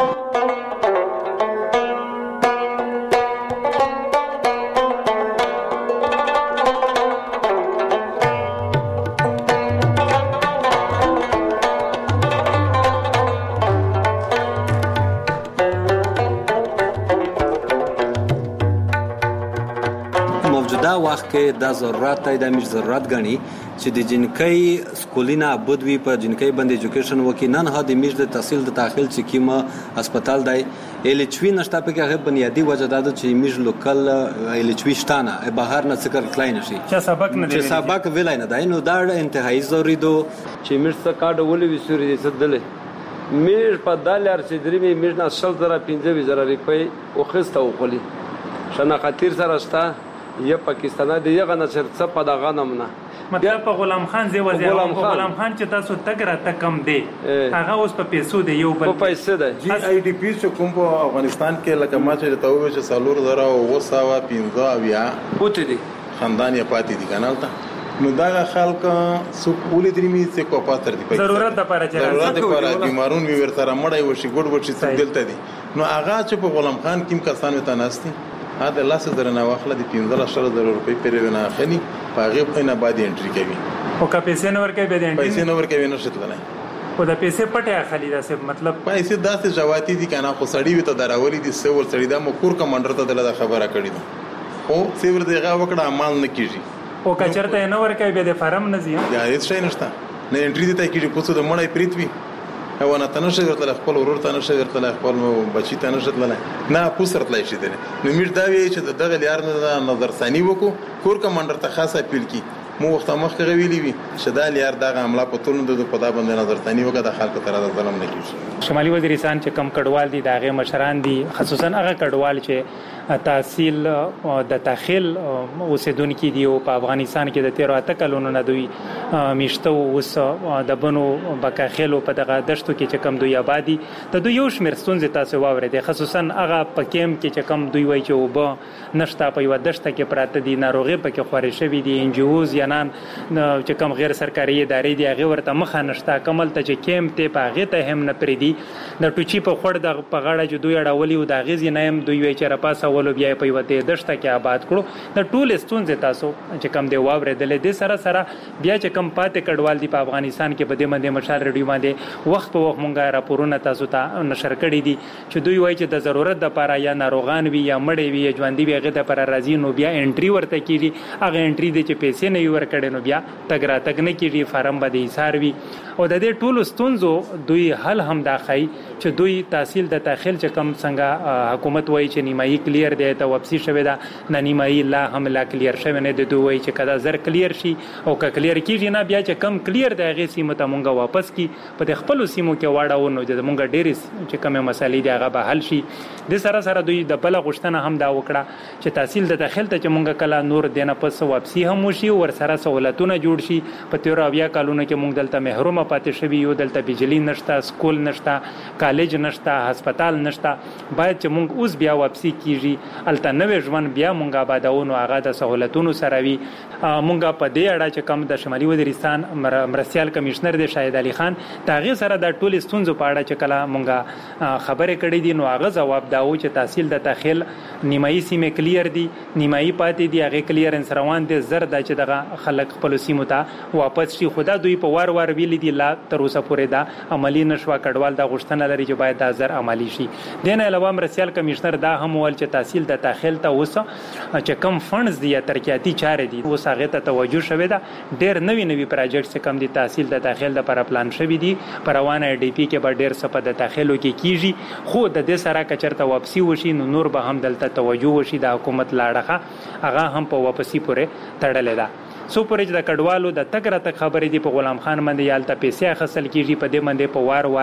Speaker 10: دا وخت کې دا ضرورت دی د مش ضرورت غني چې د جنکۍ سکولینا بدوی په جنکۍ باندې ایجوکیشن وکي نه نه د مش د تحصیل د داخل چې کیمه هسپتال دی الچوی نشته په کې هغه بنیادی وجه دا چې مش لوکل الچوی شتانه بهر نه څکر کلاین شي
Speaker 24: چې سبق نه دی
Speaker 10: چې سبق ویلای نه دی نو دا انتهایی ضروري دو
Speaker 7: چې مش څه کارډ ولې وسوري دي سدلې مش په دالر چې درې مش نه شل زره پنځه زره روپۍ او خسته وخلی شنه خطر سره شته یا پاکستان دی یغه نه څه په دغه نمونه
Speaker 24: مطلب په غلام خان زی وزیر غلام خان چې تاسو تګره تکم دی هغه اوس په پیسو دی یو بل
Speaker 7: په پیسې دی
Speaker 8: جی آی ډی پی چې کوم په افغانستان کې لکه ما چې ته وې چې سالور زره او وساوه پینځه بیا
Speaker 7: پوتې دي
Speaker 8: خاندان یې پاتې دي کنه ته نو دا خلک سو پولی درمي چې کو پاتر دي
Speaker 24: ضرورت لپاره چې
Speaker 8: ضرورت لپاره بیمارون وی ورته مړای وشي ګډ وشي څه دلته دي نو هغه چې په غلام خان کیم کسان وته ناشتي هدا لاس درنه واخله دي پنځه لسل زره روپۍ پرې نه خني پاغه په نه باندې انټری کوي
Speaker 24: او کا پیسې نور کوي به دي
Speaker 8: پیسې نور کوي نه شتل نه
Speaker 24: او د پیسې پټه خالي دا څه مطلب
Speaker 8: پیسې داسې جواتی دي کنه خو سړی وي ته دراولي دي سور سړی دا مکور کمانډر ته د خبره کړی ده خو سیور دغه وکړه عمل نه کیږي
Speaker 24: او کچرته نور کوي به د فارم نه زی
Speaker 8: یا هیڅ شي نشته نه انټری دي ته کیږي پوسو د مړای پریت وي او نه تنشه ورته خپل ورور تنشه ورته خپل بچی تنشه تل نه پوسرت لای شي دي نو میر دا وی چې دغه لیار نه نظر ثاني وکړو کور کمانډر ته خاصه اپیل کی مو وخت مخکې ویلی وی چې دا لیار دغه عمله په ټول د په دا باندې نظر ثاني وکړه د خلکو تر د ظلم نه کیږي
Speaker 24: شمالي وزیرستان چې کم کډوال دي داغه مشران دي خصوصا هغه کډوال چې تحصیل د داخل اوسیدونکو دي او په افغانستان کې د تیرو اته کلونو نه دوی میشته اوس د بنو بکاخیلو په دغه دشتو کې چې کم دوی آبادی د دوی یو شمیر ستونزې تاسو واورېدې خصوصا هغه په کیم کې چې کم دوی وایي چې وب نشته په یو دشته کې پراته دي ناروغي پکې خوري شوی دي ان جی اوز یا نن چې کم غیر سرکاري ادارې دي هغه ورته مخه نشته کمل ته چې کیم ته په هغه ته هم نه پریدي د ټوچی په خړ د په غاړه چې دوی اړولي او د غزي نه هم دوی وایي چې را پاسه ولو بیا په یو دې دشته کې آباد کړو د ټول ستونزې تاسو چې کم دی واورېدل دي سره سره بیا چې کم پاتې کډوال دي په افغانستان کې په دې باندې مشال ریډیو باندې وخت په وخت مونږه راپورونه تاسو ته نشر کړي دي چې دوی وایي چې د ضرورت لپاره یا ناروغان وي یا مړی وي یا ژوندۍ وي هغه لپاره راځي نو بیا انټری ورته کیږي هغه انټری دي چې پیسې نه ور کړي نو بیا تګ را تګ نه کیږي فارم باندې ایثار وي او د دې ټولو ستونزو دوی حل هم دا خای چې دوی تحصیل د داخل چې کم څنګه حکومت وایي چې نیمایي کلیر دی ته واپسی شوی دا نه نیمایي لا هم لا کلیر شوی نه دی دوی وایي چې کدا زر کلیر شي او ک کلیر کیږي نه بیا چې کم کلیر دی هغه سیمه ته مونږه واپس کی په خپل سیمو کې واړو نو د مونږه ډېر چې کومه مسالې دی هغه به حل شي د سره سره دوی د بل غشتنه هم دا وکړه چې تحصیل د داخل ته چې مونږه کلا نور دینه پس واپسی هم وشي ور سره سہولتونه جوړ شي په تیر اویا کالونو کې مونږ دلته محروم پاتې شوی یو دلته بجلی نشته سکول نشته کالج نشته هسپتال نشته باید چې مونږ اوس بیا واپسی کیږي الته نوې ژوند بیا مونږه آبادونو هغه د سہولتونو سره وي مونږه په دې اړه چې کم د شمالي وزیرستان مرستيال کمشنر دی شاهد علي خان تاغه سره د ټول ستونزو په اړه چې کله مونږه خبرې کړې دي نو هغه جواب داو چې تحصیل د داخل نیمایي سیمه کلیر دي نیمایي پاتې دي هغه کلیرنس روان دي زر د چې دغه خلک خپل سیمو ته واپس شي خدا دوی په وار وار ویل دي لا تر اوسه پورې دا عملی نشوا کډوال د غشتنه لري چې باید د زر عملی شي دین علاوه مرستيال کمشنر دا هم ول چې تحصیل د داخل ته اوسه چې کم فندز دي یا ترقیاتی چارې دي اوس هغه ته توجه شوه دا ډېر نوی نوی پروجیکټ کم دي تحصیل د داخل د پر پلان شوی دي پروانه ډي پی کې به ډېر سپه د داخلو کې کیږي خو د دې سره کچرته واپسی وشي نو نور به هم دلته توجه وشي د حکومت لاړه هغه هم په واپسی پورې تړلې ده سو پرې د کډوالو د تګ را تک خبرې دی په غلام خان باندې یالته پیسې خسل کیږي په دې باندې په وار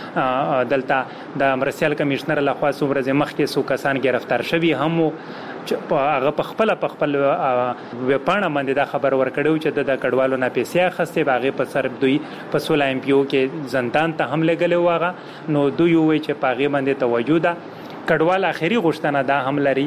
Speaker 24: وار دلته د مرستيال کمشنر لخوا څومره مخکې سو کسان گرفتار شوي هم هغه په خپل په خپل وپاڼه باندې دا خبر ورکړو چې د کډوالو نه پیسې خسته باغې په سر دوی په سولا ایم پی او کې زندان ته حمله غلې واغه نو دوی وی چې پاغه باندې توجه ده کډوال اخیری غشتنه دا هم لري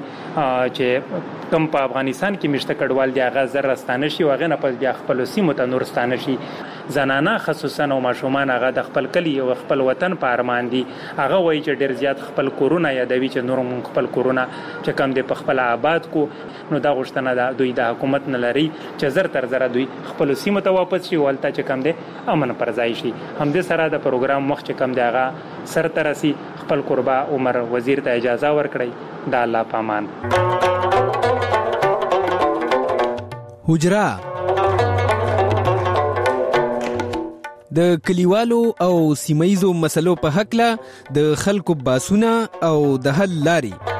Speaker 24: چې کم په افغانستان کې مشته کډوال دی هغه زر رستانه شي واغې نه پس بیا خپل سیمو ته نور ستانه شي زنانه خصوصا او ماشومان هغه د خپل کلی او خپل وطن په ارمان دي هغه وایي چې ډیر زیات خپل کورونا یادوي چې نور مون خپل کورونا چې کم دی په خپل آباد کو نو دا غشتنه دا دوی د حکومت نه لري چې زر تر زر دوی خپل سیمو ته واپس شي ولته چې کم دی امن پر ځای شي هم د سره د پروګرام مخ چې کم دی هغه سر ترسي خپل قربا عمر وزیر ته اجازه ورکړي دا الله پامان
Speaker 6: حجره د کلیوالو او سیمایزو مسلو په حق له د خلکو باسونه او د حل لاري